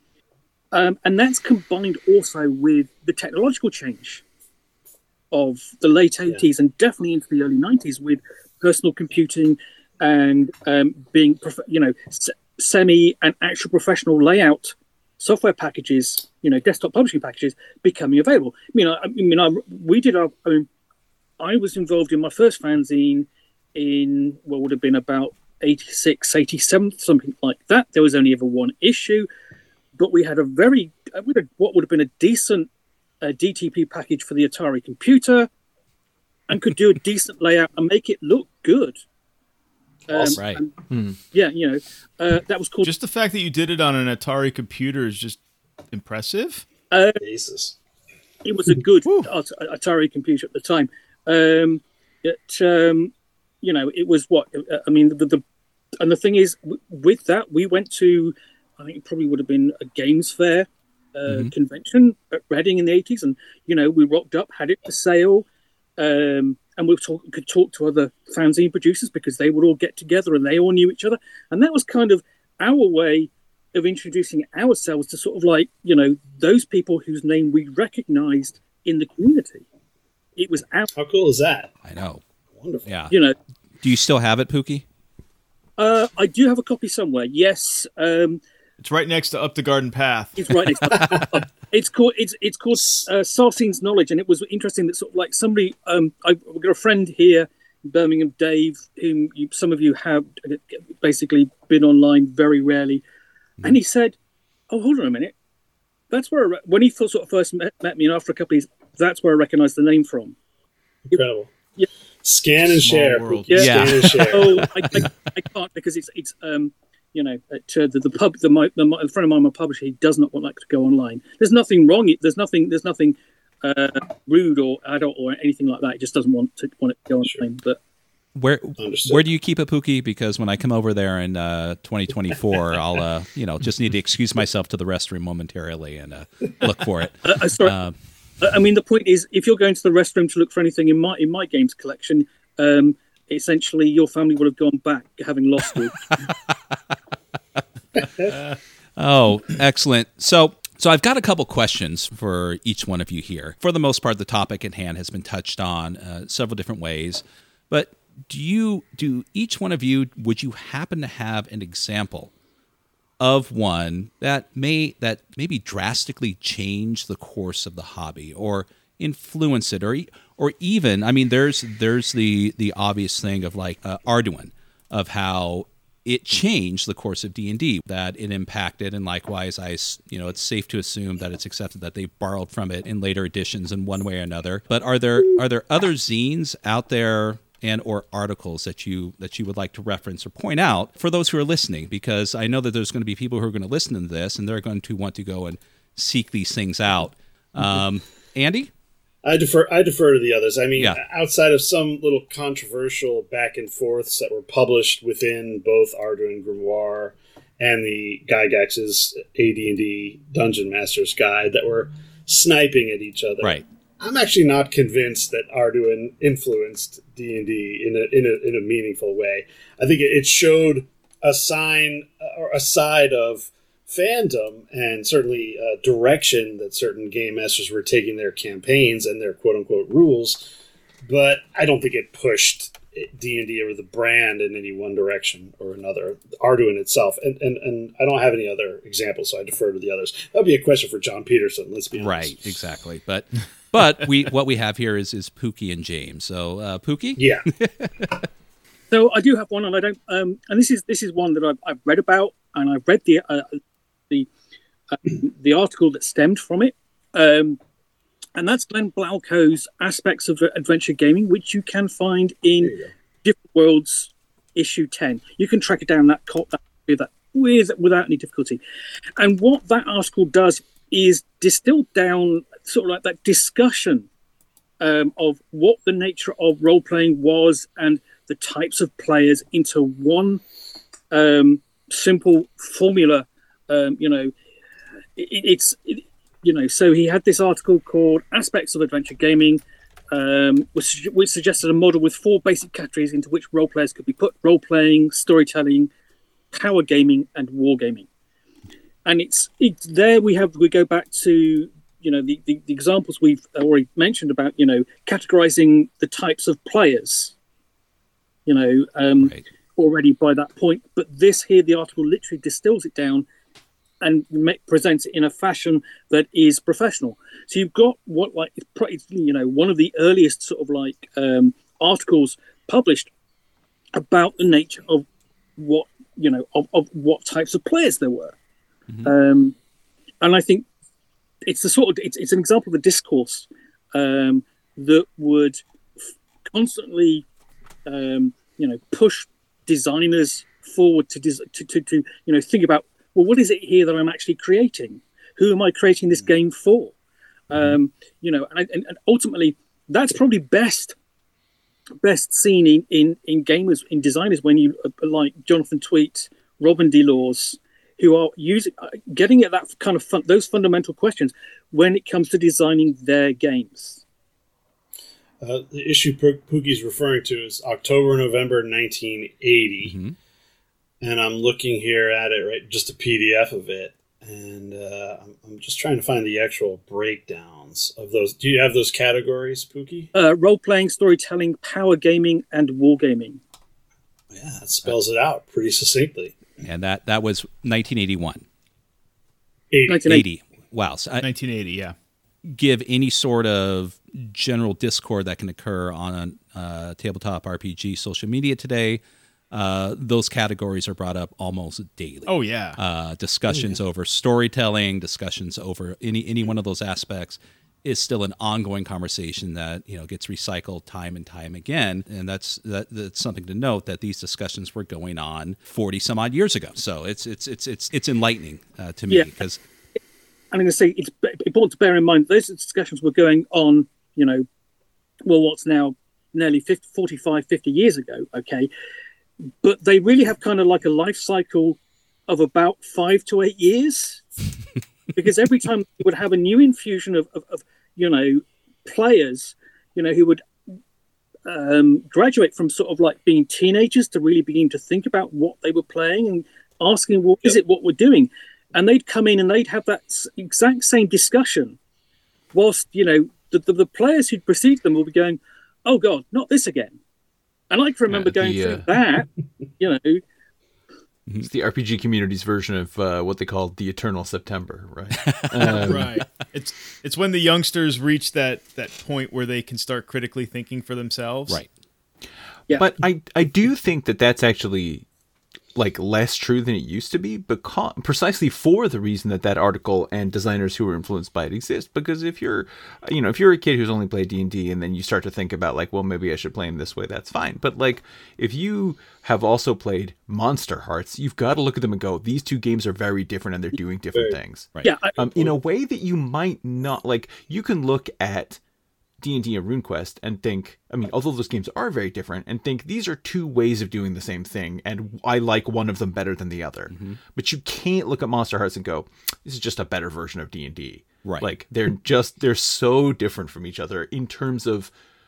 Um, and that's combined also with the technological change of the late eighties yeah. and definitely into the early nineties, with personal computing and um, being, you know, s- semi and actual professional layout software packages, you know, desktop publishing packages becoming available. I mean, I, I mean, I, we did our. I mean, I was involved in my first fanzine in what would have been about eighty-six, eighty-seven, something like that. There was only ever one issue. But we had a very, what would have been a decent uh, D T P package for the Atari computer, and could do a decent layout and make it look good. Um, awesome. Right. And, hmm. Yeah, you know, uh, that was called... Just the fact that you did it on an Atari computer is just impressive. Uh, Jesus. It was a good At- Atari computer at the time. Um, it, um, you know, it was what, I mean, the, the and the thing is, w- with that, we went to... I think it probably would have been a games fair uh, Mm-hmm. convention at Reading in the eighties, and you know we rocked up, had it for sale, um, and we talk, could talk to other fanzine producers because they would all get together and they all knew each other, and that was kind of our way of introducing ourselves to sort of like you know those people whose name we recognised in the community. It was our, How cool is that? I know. Wonderful. Yeah. you know. Do you still have it, Pookie? Uh, I do have a copy somewhere. Yes. Um, It's right next to Up the Garden Path. It's right next to It's called it's it's called uh, Sarsine's Knowledge, and it was interesting that sort of like somebody um I've got a friend here in Birmingham, Dave, whom you, some of you have basically been online very rarely, mm-hmm. and he said, "Oh, hold on a minute, that's where I re-, when he first, sort of first met, met me, and after a couple of years, that's where I recognised the name from." Incredible. Yeah. Scan and Small share. world. Yeah. Scan and share. Oh, I, I, I can't because it's it's um you know at, uh, the the pub the, my, the my friend of mine, my publisher, he does not want that to go online. There's nothing wrong. There's nothing. There's nothing uh, rude or adult or anything like that. It just doesn't want to want it to go online. But Where Understood. where do you keep it, Pookie? Because when I come over there in uh, twenty twenty-four, I'll uh, you know just need to excuse myself to the restroom momentarily and uh, look for it. uh, uh, sorry. Uh, I mean, the point is, if you're going to the restroom to look for anything in my in my games collection, um, essentially your family would have gone back, having lost you. Oh, excellent. So, so I've got a couple questions for each one of you here. For the most part, the topic at hand has been touched on uh, several different ways. But do you, do each one of you, would you happen to have an example of one that may that maybe drastically change the course of the hobby or influence it, or or even, I mean, there's there's the the obvious thing of like uh, Arduin, of how it changed the course of D and D, that it impacted, and likewise, I you know it's safe to assume that it's accepted that they borrowed from it in later editions in one way or another. But are there are there other zines out there and or articles that you that you would like to reference or point out for those who are listening? Because I know that there's going to be people who are going to listen to this and they're going to want to go and seek these things out. Um, Andy? I defer. I defer to the others. I mean, Yeah. outside of some little controversial back and forths that were published within both Arduin Grimoire and the Gygax's A D and D Dungeon Master's Guide that were sniping at each other, Right. I'm actually not convinced that Arduin influenced D and D in a in a in a meaningful way. I think it, it showed a sign uh, or a side of fandom and certainly uh, direction that certain game masters were taking their campaigns and their quote unquote rules, but I don't think it pushed D and D or the brand in any one direction or another. Arduin itself, and, and and I don't have any other examples, so I defer to the others. That would be a question for John Peterson. Let's be honest. Right, exactly. But but we what we have here is is Pookie and James. So uh, Pookie, Yeah. So I do have one, and I don't. Um, and this is this is one that I've, I've read about, and I've read the uh, the uh, the article that stemmed from it, um, and that's Glenn Blauko's Aspects of Adventure Gaming, which you can find in Different Worlds issue ten. You can track it down that co- that that with without any difficulty. And what that article does is distill down sort of like that discussion um, of what the nature of role playing was and the types of players into one um, simple formula. Um, you know, it, it's, it, you know, so he had this article called Aspects of Adventure Gaming, um, which, which suggested a model with four basic categories into which role players could be put: role playing, storytelling, power gaming, and wargaming. And it's, it's there we have, we go back to, you know, the, the, the examples we've already mentioned about, you know, categorizing the types of players, you know, um, Right. already by that point. But this here, the article literally distills it down and make, presents it in a fashion that is professional. So you've got what, like, it's pro- it's, you know, one of the earliest sort of like um, articles published about the nature of what, you know, of, of what types of players there were. Mhm. Um, and I think it's the sort of, it's, it's an example of a discourse um, that would f- constantly, um, you know, push designers forward to, des- to, to, to, you know, think about, well, what is it here that I'm actually creating? Who am I creating this game for? Um, you know, and, and, and ultimately, that's probably best best seen in, in, in gamers, in designers, when you uh, like Jonathan Tweet, Robin DeLaws, who are using, getting at that kind of fun, those fundamental questions when it comes to designing their games. Uh, the issue Pookie's referring to is October, November nineteen eighty. Mm-hmm. And I'm looking here at it, right? Just a P D F of it. And uh, I'm, I'm just trying to find the actual breakdowns of those. Do you have those categories, Pookie? Uh, role-playing, storytelling, power gaming, and wargaming. Yeah, it spells it out pretty succinctly. And that, that was nineteen eighty-one. eighty. eighty. Wow. So I, nineteen eighty, yeah. Give any sort of general discord that can occur on a uh, tabletop R P G social media today. Uh, those categories are brought up almost daily. Oh, yeah. Uh, discussions oh, yeah. over storytelling, discussions over any any one of those aspects is still an ongoing conversation that, you know, gets recycled time and time again. And that's that, that's something to note, that these discussions were going on forty some odd years ago. So it's it's it's it's it's enlightening uh, to me, because yeah. I'm going to say it's important to bear in mind those discussions were going on, you know, well, what's now nearly fifty, forty-five, fifty years ago. Okay. But they really have kind of like a life cycle of about five to eight years, because every time we would have a new infusion of, of, of you know, players, you know, who would um, graduate from sort of like being teenagers to really begin to think about what they were playing and asking, well, is it what we're doing? And they'd come in and they'd have that exact same discussion, whilst, you know, the, the, the players who'd precede them will be going, oh, God, not this again. And I can remember yeah, the, going through uh, that, you know. It's the R P G community's version of uh, what they call the Eternal September, right? Um, right. It's it's when the youngsters reach that, that point where they can start critically thinking for themselves. Right. Yeah. But I, I do think that that's actually like less true than it used to be, because precisely for the reason that that article and designers who were influenced by it exist. Because if you're, you know, if you're a kid who's only played D and D and then you start to think about like, well, maybe I should play him this way, that's fine. But like, if you have also played Monster Hearts, you've got to look at them and go, these two games are very different and they're doing different things. Right. Yeah. I, um, in a way that you might not, like, you can look at D and D and RuneQuest and think, I mean, although those games are very different, and think these are two ways of doing the same thing, and I like one of them better than the other. Mm-hmm. But you can't look at Monster Hearts and go, this is just a better version of D and D. Right. Like, they're just, they're so different from each other in terms of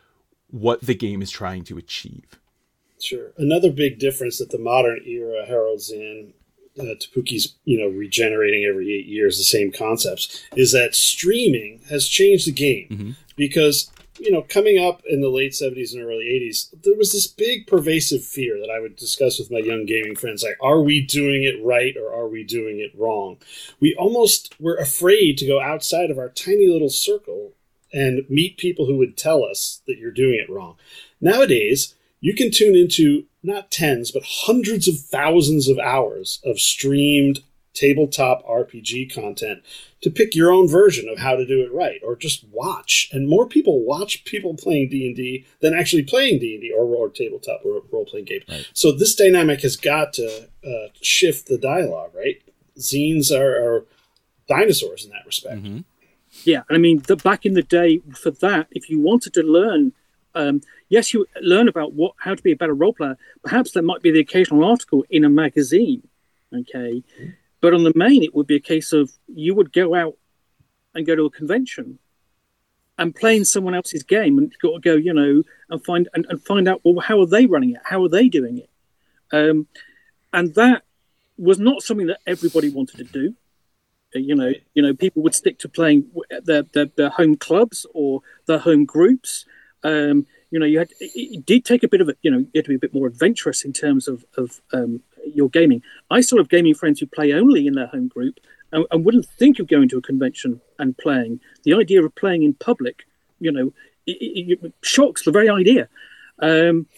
what the game is trying to achieve. Sure. Another big difference that the modern era heralds in, uh, to Pookie's, you know, regenerating every eight years, the same concepts, is that streaming has changed the game. Mm-hmm. Because, you know, coming up in the late seventies and early eighties, there was this big pervasive fear that I would discuss with my young gaming friends, like, are we doing it right or are we doing it wrong? We almost were afraid to go outside of our tiny little circle and meet people who would tell us that you're doing it wrong. Nowadays, you can tune into not tens, but hundreds of thousands of hours of streamed tabletop R P G content to pick your own version of how to do it right, or just watch. And more people watch people playing D and D than actually playing D and D or, or tabletop or role-playing games. Right. So this dynamic has got to uh, shift the dialogue, right? Zines are, are dinosaurs in that respect. Mm-hmm. Yeah, I mean, the, back in the day, for that, if you wanted to learn, um, yes, you learn about what how to be a better role player. Perhaps there might be the occasional article in a magazine, okay? Mm-hmm. But on the main, it would be a case of you would go out and go to a convention and play in someone else's game and got to go, you know, and find and, and find out, well, how are they running it? How are they doing it? Um, and that was not something that everybody wanted to do. Uh, you know, you know, people would stick to playing their their, their home clubs or their home groups. Um, you know, you had it, it did take a bit of a, you know, you had to be a bit more adventurous in terms of of um, your gaming. I still have gaming friends who play only in their home group and, and wouldn't think of going to a convention and playing. The idea of playing in public, you know, it, it, it shocks the very idea. Um,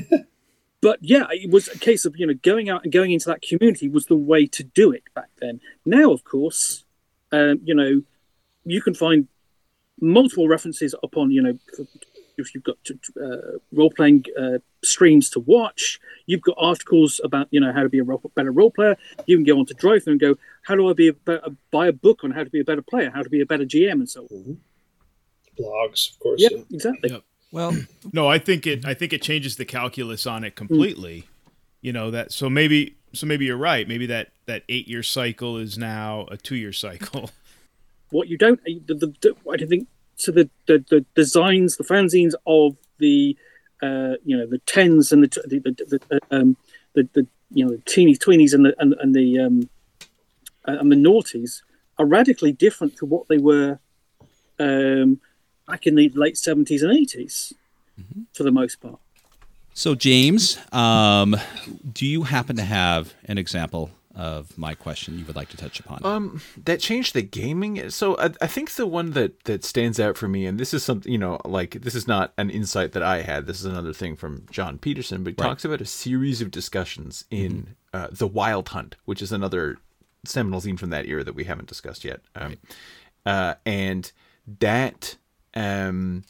but yeah, it was a case of, you know, going out and going into that community was the way to do it back then. Now, of course, um, you know, you can find multiple references upon, you know, if you've got uh, role-playing uh, streams to watch, you've got articles about, you know, how to be a role, better role player. You can go on to Drive and go, how do I be a better, buy a book on how to be a better player, how to be a better G M, and so on. Mm-hmm. Blogs, of course. Yeah, yeah. Exactly. Yep. Well, no, I think it. I think it changes the calculus on it completely. Mm. You know that. So maybe so maybe you're right. Maybe that, that eight-year cycle is now a two-year cycle. What you don't, the, the, the, I don't think, so the, the, the designs, the fanzines of the, uh, you know, the tens and the, the, the, the um, the, the you know, the teenies, tweenies, and the and, and the um, and the noughties are radically different to what they were um, back in the late seventies and eighties, mm-hmm. for the most part. So, James, um, do you happen to have an example of my question you would like to touch upon? Um, that changed the gaming. So I, I think the one that, that stands out for me, and this is something, you know, like this is not an insight that I had. This is another thing from John Peterson, but he right. talks about a series of discussions in mm-hmm. uh, The Wild Hunt, which is another seminal zine from that era that we haven't discussed yet. Um, right. uh, and that, um,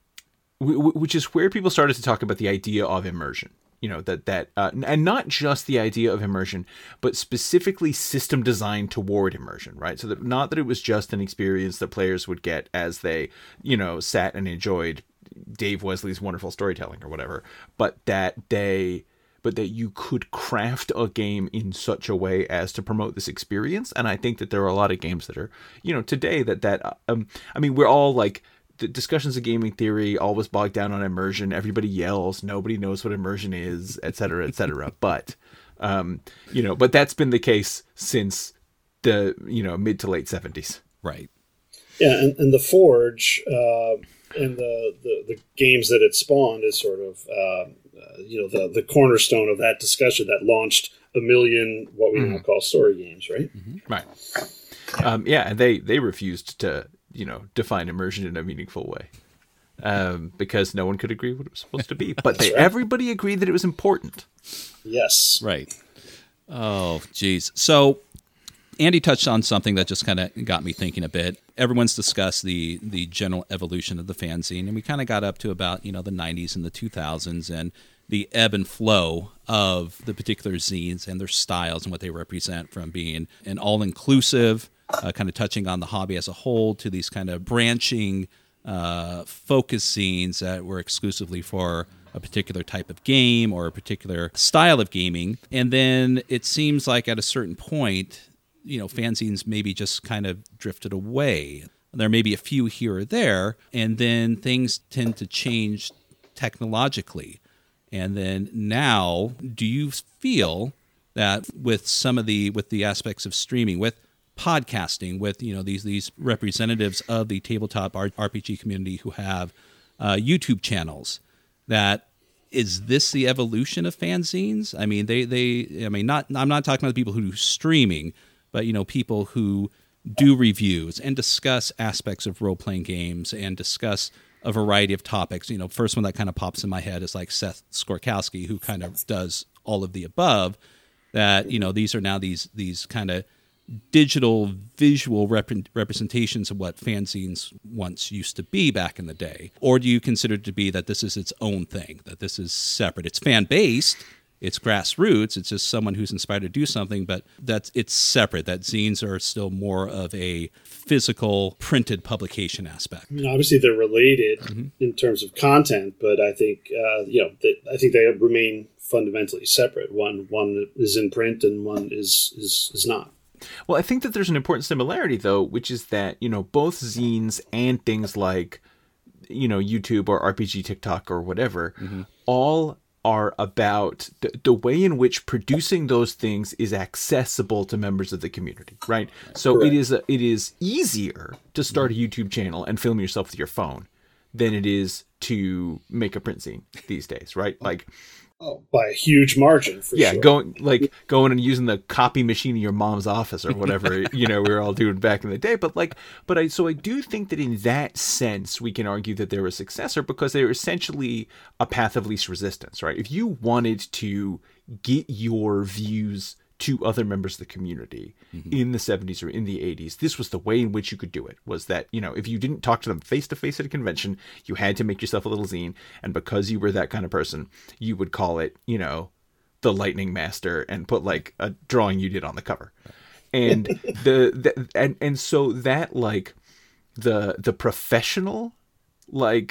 w- w- which is where people started to talk about the idea of immersion. You know, that, that uh, and not just the idea of immersion, but specifically system design toward immersion, right? So that not that it was just an experience that players would get as they, you know, sat and enjoyed Dave Wesley's wonderful storytelling or whatever, but that they, but that you could craft a game in such a way as to promote this experience. And I think that there are a lot of games that are, you know, today that, that, um, I mean, we're all like, the discussions of gaming theory always bogged down on immersion. Everybody yells. Nobody knows what immersion is, et cetera, et cetera. But, um, you know, but that's been the case since the, you know, mid to late seventies. Right. Yeah. And, and the Forge, uh, and the, the, the games that it spawned is sort of, uh, uh, you know, the, the cornerstone of that discussion that launched a million, what we mm. now call story games. Right. Mm-hmm. Right. Um, yeah. And they, they refused to, you know, define immersion in a meaningful way, um, because no one could agree what it was supposed to be, but they, right. everybody agreed that it was important. Yes. Right. Oh, geez. So Andy touched on something that just kind of got me thinking a bit. Everyone's discussed the, the general evolution of the fanzine, and we kind of got up to about, you know, the nineties and the two thousands and the ebb and flow of the particular zines and their styles and what they represent, from being an all-inclusive, Uh, kind of touching on the hobby as a whole, to these kind of branching uh, focus scenes that were exclusively for a particular type of game or a particular style of gaming. And then it seems like at a certain point, you know, fanzines maybe just kind of drifted away. There may be a few here or there, and then things tend to change technologically. And then now, do you feel that with some of the, with the aspects of streaming, with podcasting, with, you know, these these representatives of the tabletop R P G community who have uh, YouTube channels, that is this the evolution of fanzines? I mean, they they I mean, not I'm not talking about the people who do streaming, but, you know, people who do reviews and discuss aspects of role playing games and discuss a variety of topics. You know, first one that kind of pops in my head is like Seth Skorkowski, who kind of does all of the above. That, you know, these are now these these kind of digital visual rep- representations of what fanzines once used to be back in the day? Or do you consider it to be that this is its own thing, that this is separate? It's fan-based, it's grassroots, it's just someone who's inspired to do something, but that's it's separate, that zines are still more of a physical, printed publication aspect. I mean, obviously they're related mm-hmm. in terms of content, but I think, uh, you know, they, I think they remain fundamentally separate. One one is in print and one is is, is not. Well, I think that there's an important similarity, though, which is that, you know, both zines and things like, you know, YouTube or R P G TikTok or whatever, mm-hmm. all are about the, the way in which producing those things is accessible to members of the community, right? So Correct. it is a, it is easier to start a YouTube channel and film yourself with your phone than it is to make a print zine these days, right? Like, oh, by a huge margin, for yeah, sure. going like going and using the copy machine in your mom's office or whatever, you know, we were all doing back in the day. But like, but I so I do think that in that sense, we can argue that they're a successor because they're essentially a path of least resistance, right? If you wanted to get your views to other members of the community mm-hmm. in the seventies or in the eighties, this was the way in which you could do it. Was that, you know, if you didn't talk to them face to face at a convention, you had to make yourself a little zine, and because you were that kind of person, you would call it, you know, the Lightning Master and put like a drawing you did on the cover. And the, the and and so that like the the professional like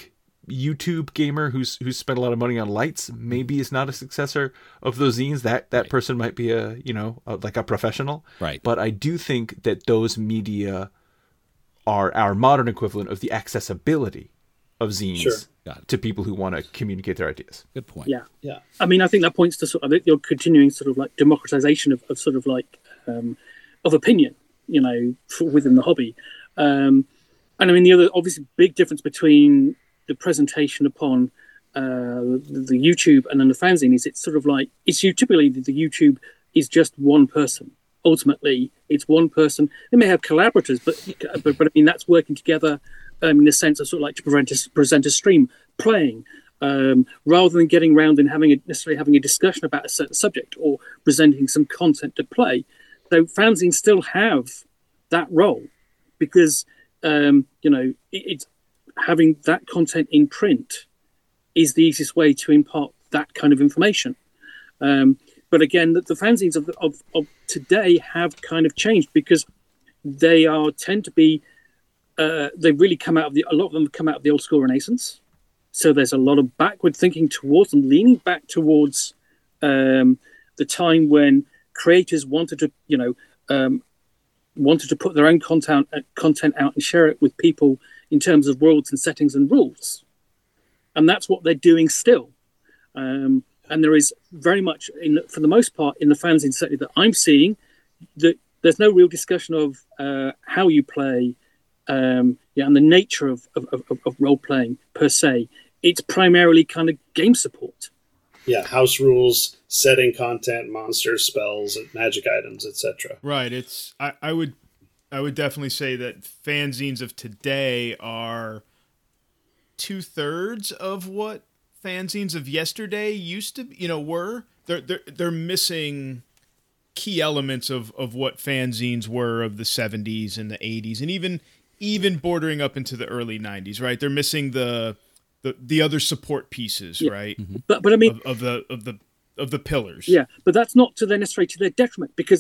YouTube gamer who's who's spent a lot of money on lights maybe is not a successor of those zines. That that right. person might be a you know a, like a professional. Right. But I do think that those media are our modern equivalent of the accessibility of zines Sure. to people who want to communicate their ideas. Good point. Yeah, Yeah. I mean, I think that points to sort of your continuing sort of like democratization of, of sort of like um, of opinion, you know, for, within the hobby. Um, and I mean, the other obviously big difference between the presentation upon uh, the, the YouTube and then the fanzine is it's sort of like it's you typically the YouTube is just one person. Ultimately, it's one person. They may have collaborators, but but, but I mean that's working together. Um, in the sense of sort of like to present a, present a stream playing um, rather than getting around and having a, necessarily having a discussion about a certain subject or presenting some content to play. So fanzines still have that role because, um, you know, it, it's having that content in print is the easiest way to impart that kind of information. Um, but again, the, the fanzines of, of, of today have kind of changed because they are tend to be Uh, they've really come out of the, a lot of them have come out of the old school Renaissance. So there's a lot of backward thinking towards them, leaning back towards um, the time when creators wanted to, you know, um, wanted to put their own content uh, content out and share it with people in terms of worlds and settings and rules. And that's what they're doing still. Um, and there is very much, in, for the most part, in the fanzine certainly that I'm seeing, that there's no real discussion of uh, how you play, Um, yeah, and the nature of, of, of, of role playing per se. It's primarily kind of game support. Yeah, house rules, setting content, monsters, spells, magic items, et cetera. Right. It's I, I would I would definitely say that fanzines of today are two thirds of what fanzines of yesterday used to, you know, were. They're they're they're missing key elements of of what fanzines were of the seventies and the eighties, and even. even bordering up into the early nineties, right? They're missing the the, the other support pieces, yeah. right? Mm-hmm. But but I mean of, of the of the of the pillars. Yeah, but that's not to their necessarily to their detriment because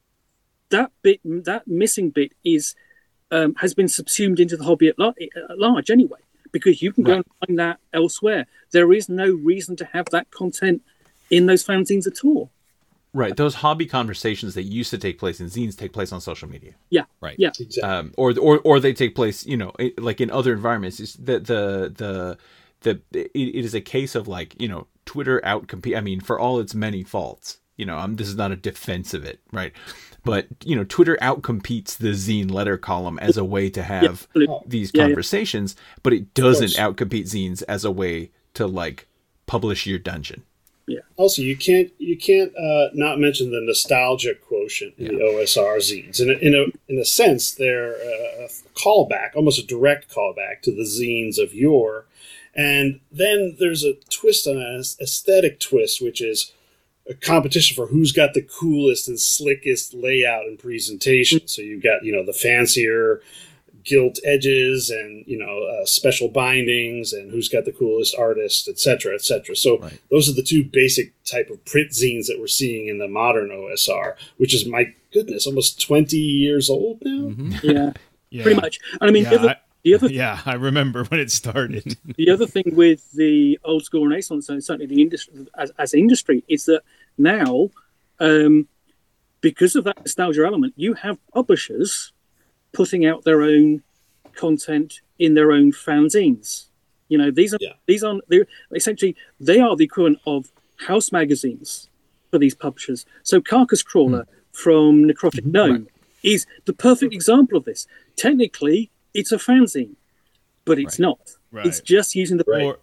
that bit that missing bit is um, has been subsumed into the hobby at, lar- at large anyway. Because you can go right. and find that elsewhere. There is no reason to have that content in those fanzines at all. Right, those hobby conversations that used to take place in zines take place on social media. Yeah, right. Yeah, exactly. Um, or or or they take place, you know, like in other environments. It's the the the the it, it is a case of like you know Twitter outcompete. I mean, for all its many faults, you know, um, this is not a defense of it, right? But you know, Twitter outcompetes the zine letter column as a way to have yeah, these yeah, conversations, yeah. but it doesn't outcompete zines as a way to like publish your dungeon. Yeah. Also, you can't you can't uh, not mention the nostalgia quotient in yeah. the O S R zines. In a, in a in a sense, they're a callback, almost a direct callback to the zines of yore. And then there's a twist on an aesthetic twist, which is a competition for who's got the coolest and slickest layout and presentation. So you've got you know the fancier gilt edges and you know uh, special bindings and who's got the coolest artist, et cetera, et cetera. So right. those are the two basic type of print zines that we're seeing in the modern O S R, which is, my goodness, almost twenty years old now. Mm-hmm. Yeah, yeah, pretty much. And I mean, yeah, the, other, I, the other yeah, I remember when it started. The other thing with the old school Renaissance and certainly the industry as, as industry is that now, um, because of that nostalgia element, you have publishers putting out their own content in their own fanzines. You know, these are yeah. these are they're essentially they are the equivalent of house magazines for these publishers. So Carcass Crawler mm. from Necrotic Gnome right. is the perfect example of this. Technically, it's a fanzine, but it's right. not. Right. It's just using the right.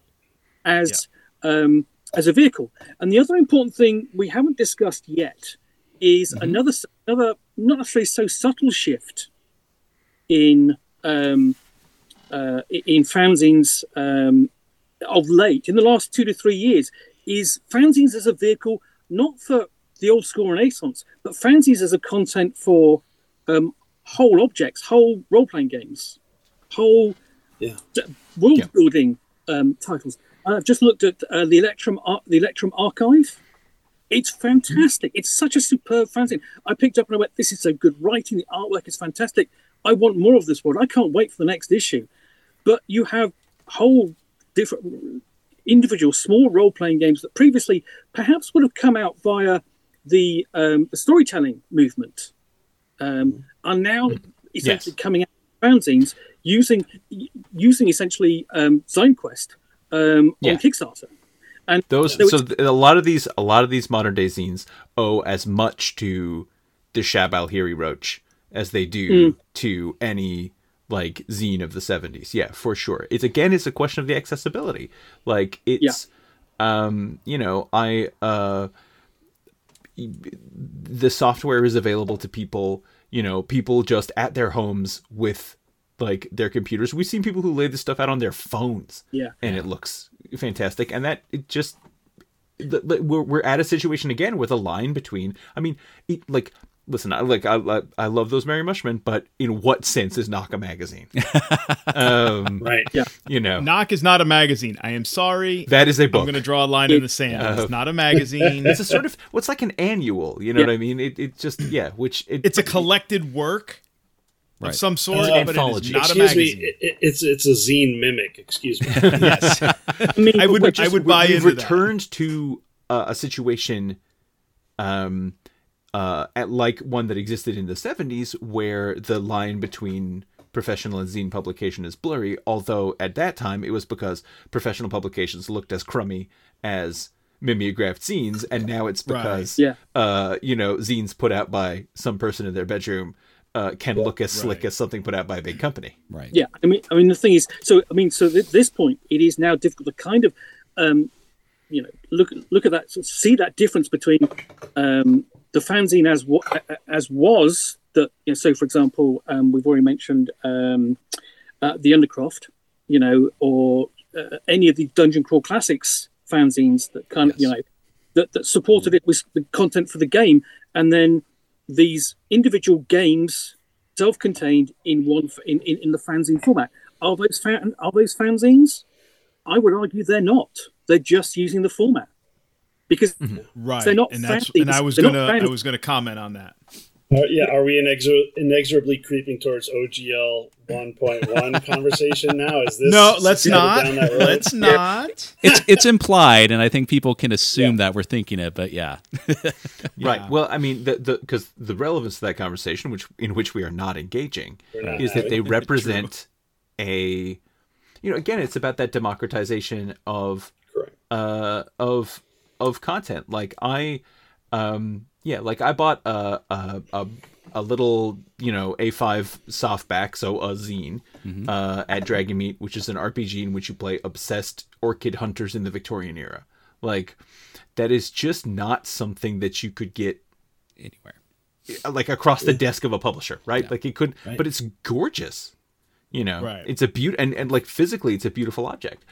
as yeah. um, as a vehicle. And the other important thing we haven't discussed yet is mm-hmm. another another not necessarily so subtle shift in um, uh, in fanzines um, of late, in the last two to three years, is fanzines as a vehicle, not for the old school Renaissance, but fanzines as a content for um, whole objects, whole role-playing games, whole yeah. world-building yeah. um, titles. I've just looked at uh, the Electrum Ar- the Electrum Archive. It's fantastic. It's such a superb fanzine. I picked up and I went, this is so good writing. The artwork is fantastic. I want more of this world. I can't wait for the next issue. But you have whole different individual small role-playing games that previously perhaps would have come out via the, um, the storytelling movement um, are now essentially Yes. coming out of fanzines using using essentially um, ZineQuest um, Yeah. on Kickstarter. And Those so so it's- th- a lot of these a lot of these modern day zines owe as much to the Shab al-Hiri Roach as they do to any like zine of the seventies. Yeah, for sure. It's again it's a question of the accessibility. Like it's um you know, I uh the software is available to people, you know, people just at their homes with like their computers. We've seen people who lay this stuff out on their phones. Yeah. And it looks fantastic. And that it just the, the, we're we're at a situation again with a line between. I mean, it, like, listen, I like I I I love those Merry Mushmen, but in what sense is Knock a magazine? um, Right. Yeah. you know, Knock is not a magazine. I am sorry. that is a book. I'm going to draw a line in the sand. Uh, It's not a magazine. It's a sort of what's like an annual. You know Yeah. what I mean? It it just yeah, which it, It's a collected work of Right. some sort, It's an but anthology. it is not Excuse a me. magazine. It, it- it's it's a zine mimic. Excuse me. Yes, I mean, I would. which I is- would buy we've into that. returned to uh, a situation um uh at like one that existed in the seventies where the line between professional and zine publication is blurry, although at that time it was because professional publications looked as crummy as mimeographed zines, and now it's because Yeah. uh you know zines put out by some person in their bedroom uh can look as slick right. as something put out by a big company. Right. Yeah, I mean, I mean, the thing is, so I mean, so at this point, it is now difficult to kind of, um, you know, look look at that, see that difference between um, the fanzine as what as was that. You know, so, for example, um, we've already mentioned um, uh, the Undercroft, you know, or uh, any of the Dungeon Crawl Classics fanzines that kind of, you Yes. know, that, that supported it with the content for the game, and then these individual games, self-contained in one f- in, in, in the fanzine format. Are those fan, are those fanzines? I would argue they're not. They're just using the format because Right, they're not and that's fanzines. and I was They're not gonna I fans- was gonna comment on that. Uh, yeah, are we inexor- inexorably creeping towards O G L one point one conversation now? Is this No, let's headed not. down that road? Let's not. It's it's implied, and I think people can assume that we're thinking it, but yeah. Right. Well, I mean, the the because the relevance to that conversation, which in which we are not engaging, not is that they having. represent a, you know, again, it's about that democratization of Correct. uh of of content. Like I, um, yeah, like I bought a a a, a little, you know, A five softback, so a zine, uh, at Dragon Meat, which is an R P G in which you play obsessed orchid hunters in the Victorian era. Like, that is just not something that you could get Anywhere. like across the desk of a publisher, right? Like it could, but it's gorgeous, you know. Right. It's a beaut, and and like physically, it's a beautiful object.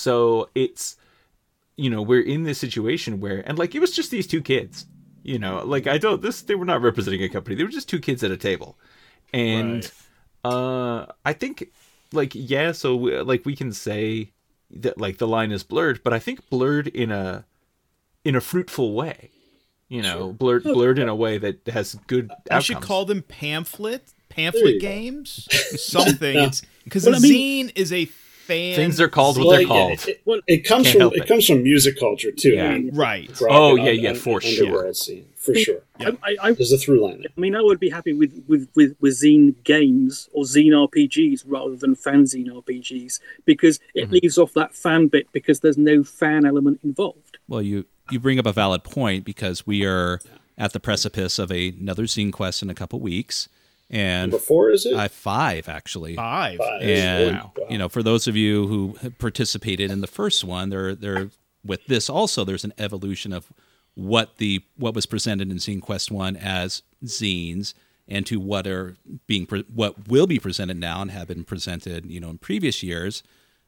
So it's, you know, we're in this situation where, and like it was just these two kids, you know, like I don't this they were not representing a company; they were just two kids at a table, and Right. uh, I think like yeah, so we, like we can say that like the line is blurred, but I think blurred in a in a fruitful way. You know, blurred blurred in a way that has good I outcomes. should call them pamphlet There pamphlet you go. games, something. It's because Well, a I mean- zine is a fan. Things are called what Well, they're yeah, called. It, it- Well, it comes Can't from help it. it. comes from music culture too. Yeah. I mean, right. rock Oh, and yeah, un- yeah, un- for sure. underworld scene, for sure. Yeah. I, I, There's a through line there. I mean, I would be happy with, with, with, with zine games or zine R P Gs rather than fanzine R P Gs because it Mm-hmm. leaves off that fan bit because there's no fan element involved. Well, you you bring up a valid point because we are at the precipice of a, another Zine Quest in a couple weeks, and Number four, is it? uh, five actually. Five. Five. And Wow. you know, for those of you who participated in the first one, there there with this also there's an evolution of what the what was presented in Zine Quest one as zines and to what are being pre- what will be presented now and have been presented, you know, in previous years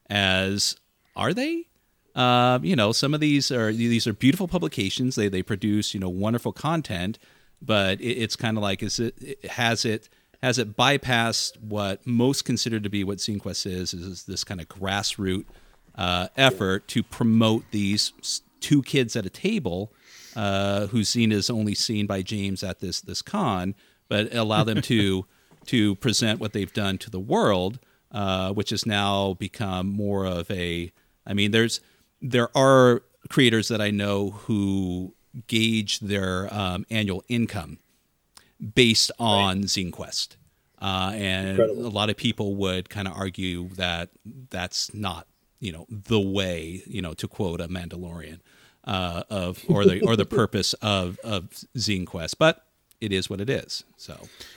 as are they? Uh, you know, some of these are these are beautiful publications. They they produce, you know, wonderful content, but it, it's kind of like is it, it has it has it bypassed what most consider to be what Zine Quest is, is this kind of grassroots uh, effort to promote these s- two kids at a table uh, whose zine is only seen by James at this this con, but allow them to to present what they've done to the world, uh, which has now become more of a I mean, there's there are creators that I know who gauge their um, annual income based on right. Zine Quest. Uh, and Incredible. A lot of people would kind of argue that that's not, you know, the way, you know, to quote a Mandalorian, uh, of or the or the purpose of of Zine Quest, but it is what it is. So,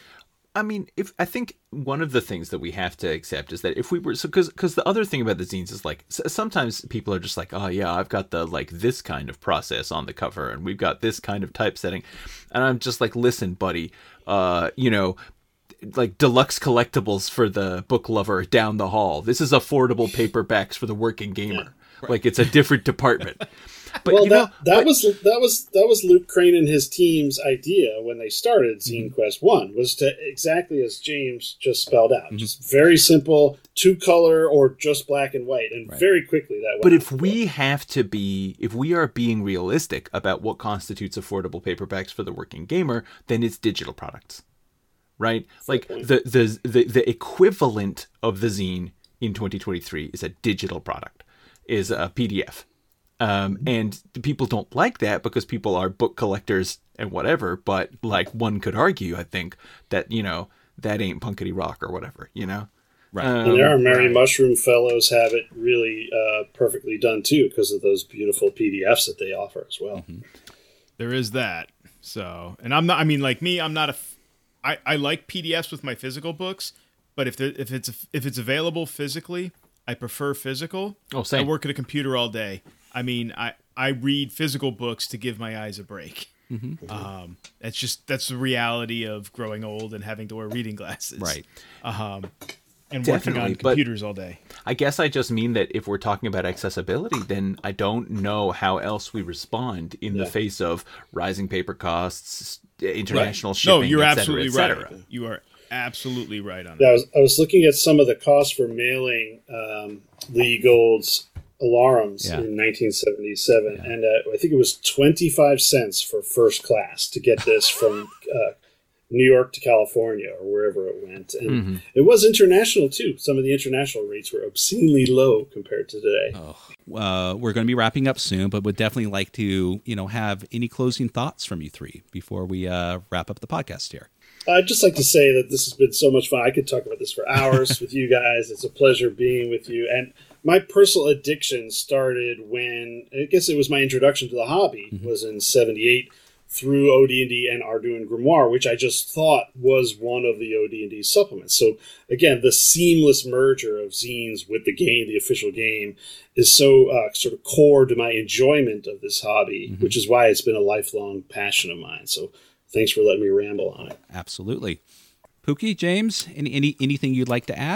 I mean, if I think one of the things that we have to accept is that if we were so because because the other thing about the zines is like sometimes people are just like, oh yeah, I've got the like this kind of process on the cover and we've got this kind of typesetting, and I'm just like, listen, buddy, uh, you know. Like deluxe collectibles for the book lover down the hall. This is affordable paperbacks for the working gamer. Yeah, right. Like it's a different department. But well, you that, know, that but, was that was that was Luke Crane and his team's idea when they started Zine mm-hmm. Quest One, was to exactly as James just spelled out, mm-hmm. just very simple, two color or just black and white, and right. very quickly that. But if we have to be, if we are being realistic about what constitutes affordable paperbacks for the working gamer, then it's digital products. Right, like the, the the the equivalent of the zine in twenty twenty-three is a digital product, is a P D F, um, and people don't like that because people are book collectors and whatever. But like one could argue, I think that you know that ain't punkety rock or whatever, you know. Right. Um, and our Merry right. Mushroom Fellows have it really uh, perfectly done too because of those beautiful P D Fs that they offer as well. Mm-hmm. There is that. So, and I'm not. I mean, like me, I'm not a. I, I like P D Fs with my physical books, but if if it's if it's available physically, I prefer physical. Oh, same. I work at a computer all day. I mean, I, I read physical books to give my eyes a break. Mm-hmm. Um, that's just that's the reality of growing old and having to wear reading glasses, right? Um, and Definitely, working on computers all day. I guess I just mean that if we're talking about accessibility, then I don't know how else we respond in yeah. the face of rising paper costs, international right. shipping. No, you're et absolutely cetera, et right. cetera. You are absolutely right on yeah, that. I was, I was looking at some of the costs for mailing um, Lee Gold's Alarums yeah. in nineteen seventy-seven, yeah. and uh, I think it was twenty-five cents for first class to get this from uh, New York to California or wherever it went. And mm-hmm. it was international too. Some of the international rates were obscenely low compared to today. Oh. Uh, we're going to be wrapping up soon, but would definitely like to, you know, have any closing thoughts from you three before we uh, wrap up the podcast here. I'd just like to say that this has been so much fun. I could talk about this for hours with you guys. It's a pleasure being with you. And my personal addiction started when, I guess it was my introduction to the hobby, mm-hmm. was in seventy-eight through O D and D and Arduin Grimoire, which I just thought was one of the O D and D supplements. So again, the seamless merger of zines with the game, the official game, is so uh, sort of core to my enjoyment of this hobby, mm-hmm. which is why it's been a lifelong passion of mine. So thanks for letting me ramble on it. Absolutely. Pookie, James, any, any anything you'd like to add?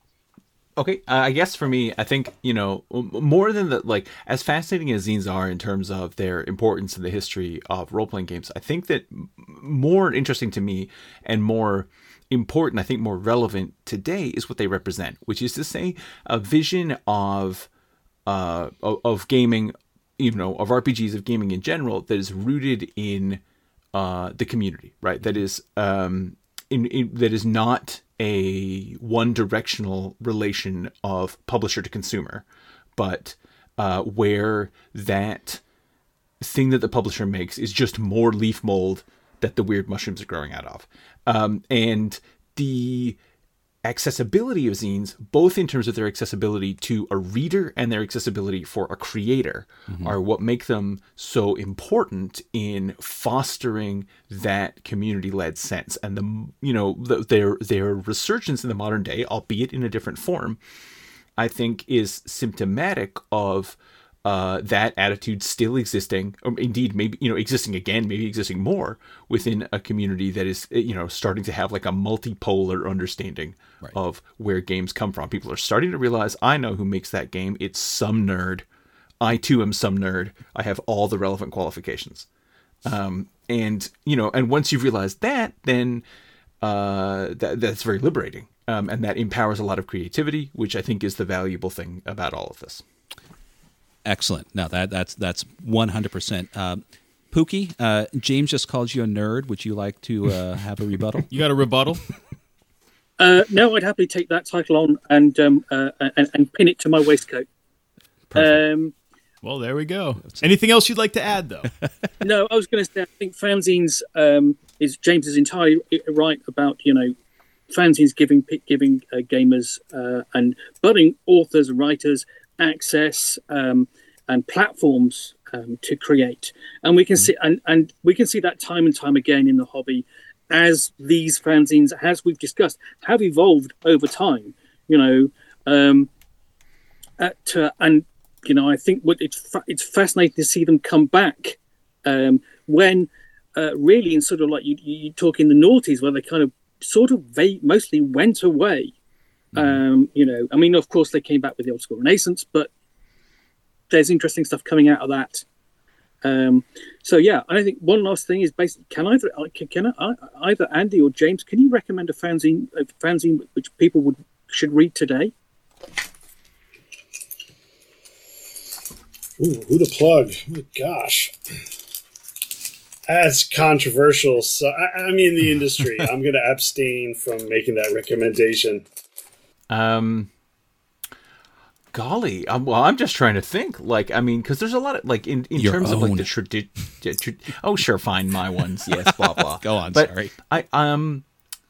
Okay, uh, I guess for me, I think, you know, more than the, like, as fascinating as zines are in terms of their importance in the history of role-playing games, I think that more interesting to me and more important, I think more relevant today is what they represent, which is to say a vision of, uh, of, of gaming, you know, of R P Gs, of gaming in general, that is rooted in uh, the community, right? That is, um, in, in that is not a one-directional relation of publisher to consumer, but uh, where that thing that the publisher makes is just more leaf mold that the weird mushrooms are growing out of. Um, and the accessibility of zines, both in terms of their accessibility to a reader and their accessibility for a creator, mm-hmm. are what make them so important in fostering that community-led sense. And the you know the, their their resurgence in the modern day, albeit in a different form, I think is symptomatic of uh, that attitude still existing, or indeed maybe you know existing again, maybe existing more within a community that is you know starting to have like a multipolar understanding right. of where games come from. People are starting to realize, I know who makes that game. It's some nerd. I too am some nerd. I have all the relevant qualifications. Um, and you know, and once you've realized that, then uh, that that's very liberating, um, and that empowers a lot of creativity, which I think is the valuable thing about all of this. Excellent. No, that that's that's one hundred percent. Um, Pookie, uh, James just called you a nerd. Would you like to uh, have a rebuttal? You got a rebuttal? Uh, no, I'd happily take that title on and, um, uh, and and pin it to my waistcoat. Perfect. Um, Well, there we go. Anything else you'd like to add, though? no, I was going to say, I think fanzines um, is James is entirely right about, you know, fanzines giving giving uh, gamers uh, and budding authors and writers access um, and platforms um, to create, and we can mm-hmm. see and, and we can see that time and time again in the hobby as these fanzines, as we've discussed, have evolved over time. You know, um, at, uh, and you know, I think what it's fa- it's fascinating to see them come back um, when uh, really in sort of like you you talk in the noughties where they kind of sort of they mostly went away. Mm-hmm. Um, you know, I mean, of course they came back with the old school Renaissance, but there's interesting stuff coming out of that. Um, so yeah, I think one last thing is basically, can either can, can I, either Andy or James, can you recommend a fanzine, a fanzine which people would should read today? Ooh, who to plug? Oh, gosh. That's controversial. So I, I'm in the industry. I'm going to abstain from making that recommendation. Um, golly, I'm, well, I'm just trying to think. Like, I mean, because there's a lot of like in, in terms own. of like the tradition. Tra- oh, sure, fine, my ones, yes, blah blah. Go on, but sorry. I um,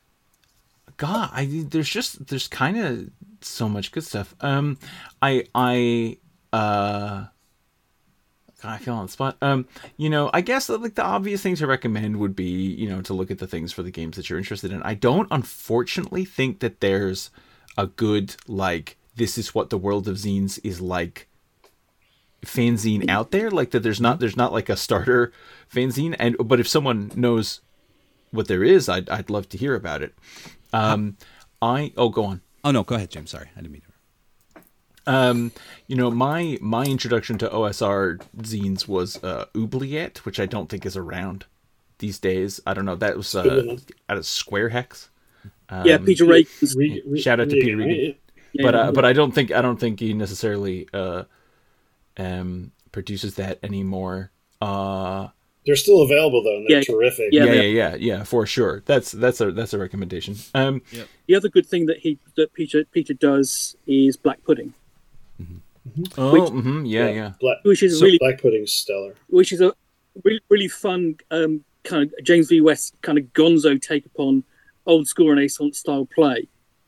God, I there's just there's kind of so much good stuff. Um, I I uh. I feel on the spot. Um, you know, I guess like the obvious thing to recommend would be, you know, to look at the things for the games that you're interested in. I don't unfortunately think that there's a good, like, this is what the world of zines is like fanzine out there. Like that there's not, there's not like a starter fanzine. And, but if someone knows what there is, I'd, I'd love to hear about it. Um, I, oh, go on. Oh no, go ahead, Jim. Sorry. I didn't mean to. Um, you know, my my introduction to O S R zines was uh, Oubliette, which I don't think is around these days. I don't know. That was uh, out of Square Hex. Um, yeah, Peter Regan's. Re- re- shout out to Peter Regan. Yeah, but uh, yeah. but I don't think I don't think he necessarily uh, um, produces that anymore. Uh, They're still available though, and they're Yeah. terrific. Yeah. yeah, yeah, yeah, yeah, for sure. That's that's a that's a recommendation. Um, The other good thing that he that Peter Peter does is Black Pudding, oh, Which- mhm, yeah, yeah. Black, which is so really Black Pudding's stellar. which is a really, really fun um, kind of James V. West kind of gonzo take upon old school Renaissance style play.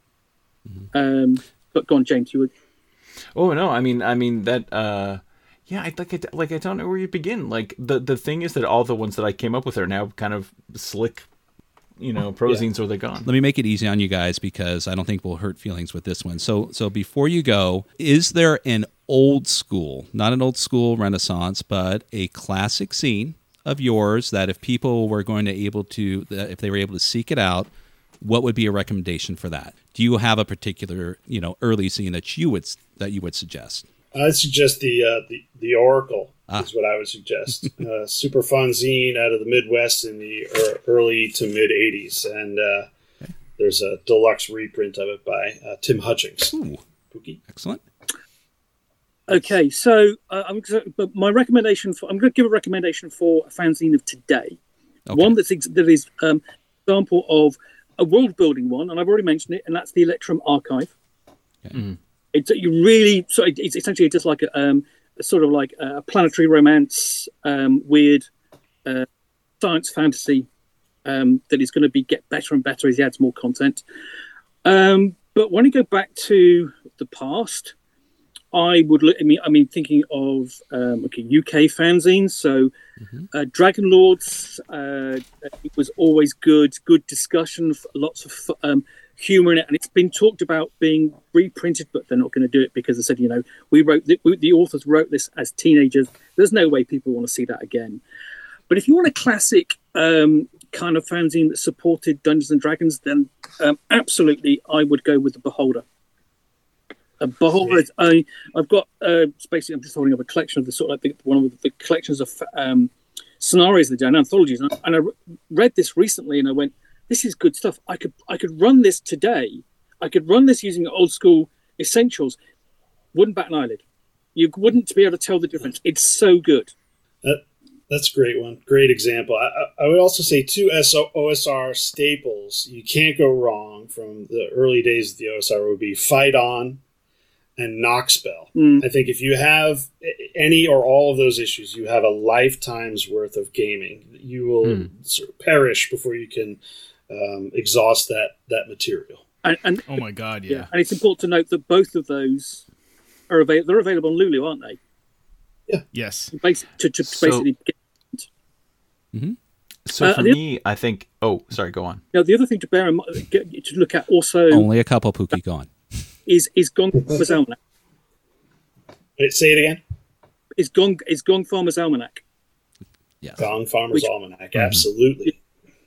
Um, but go on, James, you would. Oh no, I mean, I mean that. Uh, yeah, I like it. Like I don't know where you begin. Like the the thing is that all the ones that I came up with are now kind of slick, you know, prozines, or they're gone. Let me make it easy on you guys because I don't think we'll hurt feelings with this one. So, so before you go, is there an old school, not an old school Renaissance, but a classic zine of yours that if people were going to able to, that if they were able to seek it out, what would be a recommendation for that? Do you have a particular, you know, early zine that you would that you would suggest? I'd suggest the uh, the the Oracle Ah. is what I would suggest. uh, super fun zine out of the Midwest in the er- early to mid eighties, and uh, there's a deluxe reprint of it by uh, Tim Hutchings. Ooh, Pookie. excellent. Okay, so uh, I'm gonna- but my recommendation for I'm going to give a recommendation for a fanzine of today, Okay. one that's ex- that is um, example of a world building one, and I've already mentioned it, and that's the Electrum Archive. Okay. Mhm. It's you really so it- it's essentially just like a, um, a sort of like a planetary romance, um, weird uh, science fantasy um, that is going to be get better and better as he adds more content. Um, but when you go back to the past, I would look. I mean, I mean, thinking of um, okay, U K fanzines. So, uh, Dragon Lords. Uh, it was always good. Good discussion. Lots of um, humor in it, and it's been talked about being reprinted, but they're not going to do it because they said, you know, we wrote the, we, the authors wrote this as teenagers. There's no way people want to see that again. But if you want a classic um, kind of fanzine that supported Dungeons and Dragons, then um, absolutely, I would go with the Beholder. A Beholder. I, I've got uh, basically. I'm just holding up a collection of the sort of like the, one of the collections of um, scenarios they've done, anthologies, and I, and I re- read this recently, and I went, "This is good stuff. I could I could run this today. I could run this using old school essentials. Wouldn't bat an eyelid. You wouldn't be able to tell the difference. It's so good." That, that's a great one. Great example. I, I I would also say two O S R staples. You can't go wrong from the early days of the O S R would be Fight On and Knockspell. Mm. I think if you have any or all of those issues, you have a lifetime's worth of gaming. You will Mm. sort of perish before you can um, exhaust that that material. And, and Oh my God, yeah. yeah. and it's important to note that both of those are available. They're available on Lulu, aren't they? Yes. Basi- to, to So- basically get. So Uh, for the- me, I think. Oh, sorry. Go on. Now, the other thing to bear in mind, get, to look at also Only a couple, Pookie, go on. is is Gong Farmer's Almanac. Wait, say it again. Is Gong is Gong Farmer's Almanac. Yes. Gong Farmer's Which- Almanac, absolutely.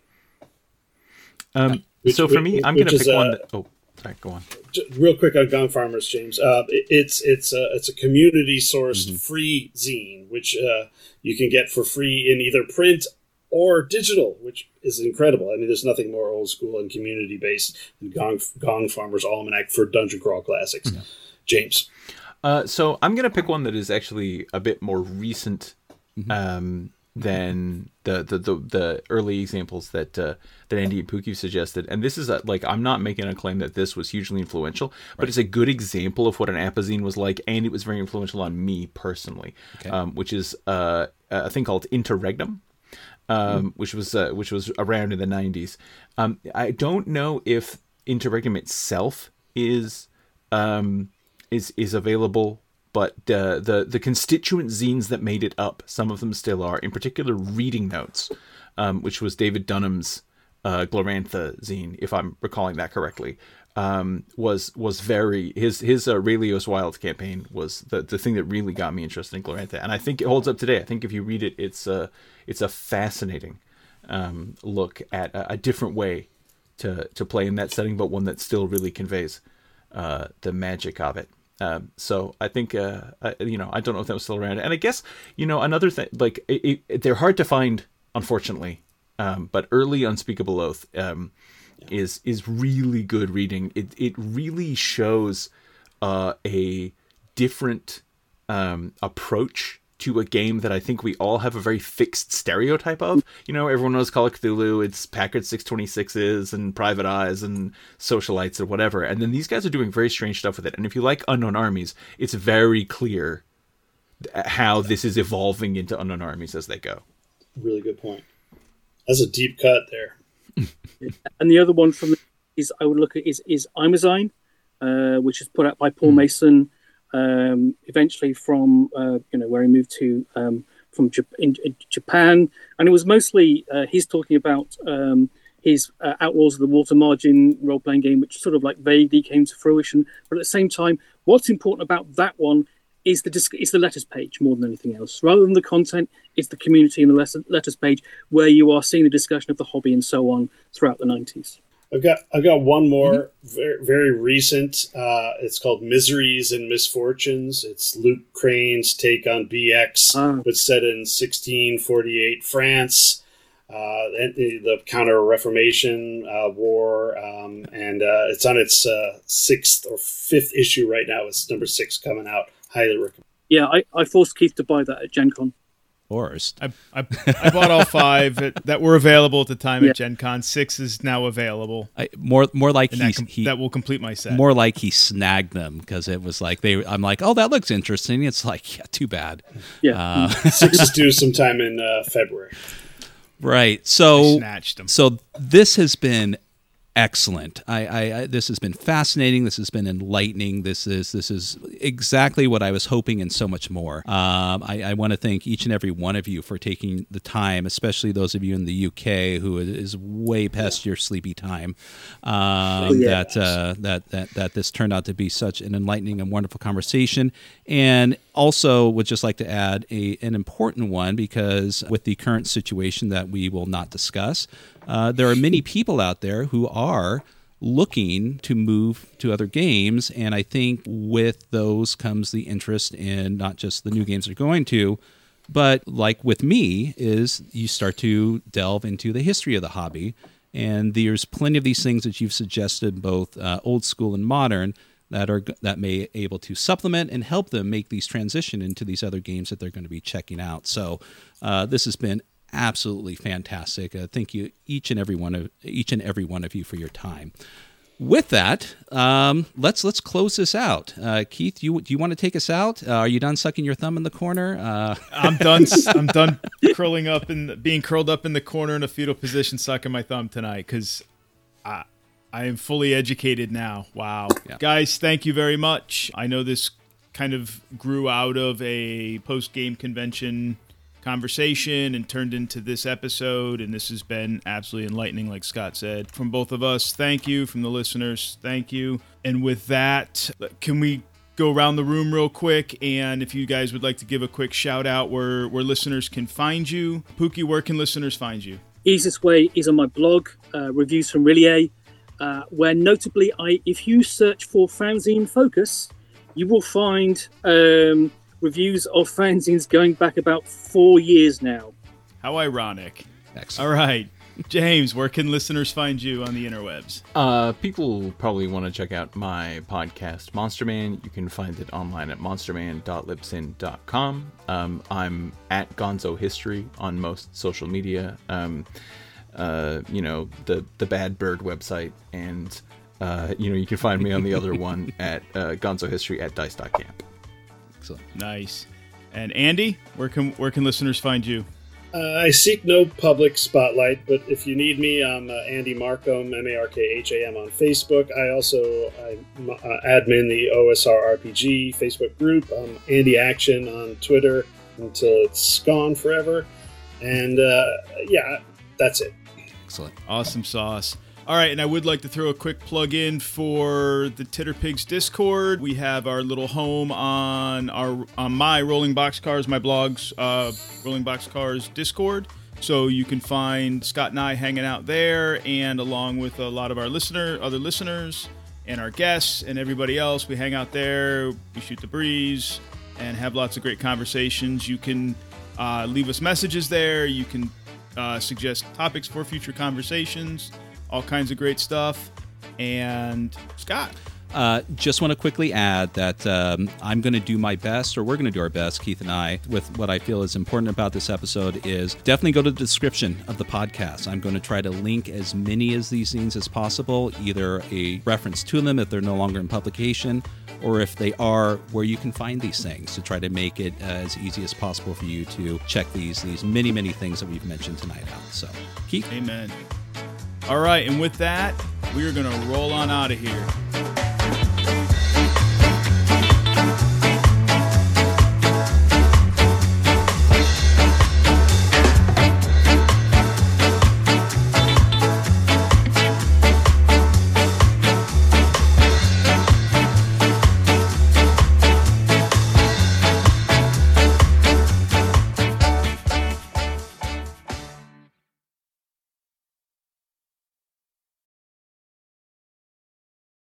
Um, Which- so for me, which- I'm going which to is, pick one. uh, That, oh, sorry. Go on. Just real quick on Gong Farmers, James. Uh, it, it's it's a it's a community sourced Mm-hmm. free zine, which uh, you can get for free in either print or digital, which is incredible. I mean, there's nothing more old school and community based than Gong Gong Farmers Almanac for Dungeon Crawl Classics. Mm-hmm. James, Uh, so I'm going to pick one that is actually a bit more recent um, than the, the, the, the early examples that uh, that Andy and Pookie suggested. And this is a, like, I'm not making a claim that this was hugely influential, but it's a good example of what an Appazine was like, and it was very influential on me personally, Okay. um, which is uh, a thing called Interregnum. Um, which was uh, which was around in the nineties. Um, I don't know if Interregnum itself is um, is is available, but uh, the the constituent zines that made it up, some of them still are. In particular, Reading Notes, um, which was David Dunham's uh, Glorantha zine, if I'm recalling that correctly, um, was was very his his uh, Raelios Wild campaign was the the thing that really got me interested in Glorantha, and I think it holds up today. I think if you read it, it's a it's a fascinating um, look at a, a different way to to play in that setting, but one that still really conveys uh, the magic of it. Um, so I think, uh, uh, you know, I don't know if that was still around. And I guess, you know, another thing, like, it, it, they're hard to find, unfortunately. Um, but early Unspeakable Oath um, is is really good reading. It it really shows uh, a different um, approach to a game that I think we all have a very fixed stereotype of. You know, everyone knows Call of Cthulhu, it's Packard six twenty-sixes and Private Eyes and Socialites or whatever. And then these guys are doing very strange stuff with it. And if you like Unknown Armies, it's very clear how this is evolving into Unknown Armies as they go. really good point. That's a deep cut there. And the other one from the, is I would look at is is Imazine, uh, which is put out by Paul Mason. Um, eventually, from uh, you know where he moved to um, from Jap- in, in Japan, and it was mostly uh, he's talking about um, his uh, Outlaws of the Water Margin role playing game, which sort of like vaguely came to fruition. But at the same time, what's important about that one is the disc- is the letters page more than anything else. Rather than the content, it's the community and the les- letters page where you are seeing the discussion of the hobby and so on throughout the nineties. I've got I've got one more very very recent. Uh, it's called Miseries and Misfortunes. It's Luke Crane's take on B X, Ah. but set in sixteen forty-eight France, uh, and the, the Counter Reformation uh, War, um, and uh, it's on its uh, sixth or fifth issue right now. It's number six coming out. Highly recommend. Yeah, I, I forced Keith to buy that at Gen Con. Forced. I, I, I bought all five that, that were available at the time Yeah. at Gen Con. Six is now available, I, more more like and he, that, com- he that will complete my set. more like he snagged them because it was like they. I'm like, oh, that looks interesting. It's like, yeah, too bad. Yeah. Uh, Six is due sometime in uh, February. right. I So snatched them. So this has been excellent. I, I, I this has been fascinating. This has been enlightening. This is this is exactly what I was hoping and so much more. Um, I, I want to thank each and every one of you for taking the time, especially those of you in the U K who is way past your sleepy time. Um, Yeah. that, uh, that that that this turned out to be such an enlightening and wonderful conversation, and also would just like to add a an important one because with the current situation that we will not discuss. Uh, there are many people out there who are looking to move to other games, and I think with those comes the interest in not just the new games they're going to, but like with me, is you start to delve into the history of the hobby, and there's plenty of these things that you've suggested, both uh, old school and modern, that are that may able to supplement and help them make these transition into these other games that they're going to be checking out. So uh, this has been absolutely fantastic. Uh, thank you each and every one of each and every one of you for your time. with that, um, let's let's close this out. Uh, Keith, you do you want to take us out? Uh, are you done sucking your thumb in the corner? Uh... I'm done. I'm done curling up and being curled up in the corner in a fetal position, sucking my thumb tonight because I I am fully educated now. Wow, yeah. Guys, thank you very much. I know this kind of grew out of a post-game convention conversation and turned into this episode, and this has been absolutely enlightening, like Scott said. From both of us, thank you. From the listeners, thank you. And with that, can we go around the room real quick, and if you guys would like to give a quick shout out where, where listeners can find you. Pookie, where can listeners find you? Easiest way is on my blog, uh, Reviews from Rillier, uh, where notably, I if you search for Fanzine Focus, you will find um, reviews of fanzines going back about four years now. How ironic. Excellent. All right. James, where can listeners find you on the interwebs? Uh, people probably want to check out my podcast, Monster Man. You can find it online at monsterman dot libsyn dot com. Um, I'm at Gonzo History on most social media. Um, uh, you know, the, the Bad Bird website, and Uh, you know, you can find me on the other one at uh, Gonzo History at dice dot camp. Excellent. Nice. And Andy, where can where can listeners find you? Uh, I seek no public spotlight, but if you need me, I'm uh, Andy Markham, M A R K H A M on Facebook. I also I, uh, admin the O S R R P G Facebook group. I'm Andy Action on Twitter until it's gone forever. And uh, yeah, that's it. Excellent. Awesome sauce. All right, and I would like to throw a quick plug in for the Titter Pigs Discord. We have our little home on our on my Rolling Boxcars, my blog's uh, Rolling Boxcars Discord. So you can find Scott and I hanging out there, and along with a lot of our listener, other listeners, and our guests, and everybody else, we hang out there. We shoot the breeze and have lots of great conversations. You can uh, leave us messages there. You can uh, suggest topics for future conversations. All kinds of great stuff. And Scott. Uh, just want to quickly add that um, I'm going to do my best, or we're going to do our best, Keith and I, with what I feel is important about this episode is definitely go to the description of the podcast. I'm going to try to link as many of these things as possible, either a reference to them if they're no longer in publication, or if they are, where you can find these things, to try to make it uh, as easy as possible for you to check these, these many, many things that we've mentioned tonight out. So, Keith? Amen. All right, and with that, we are going to roll on out of here.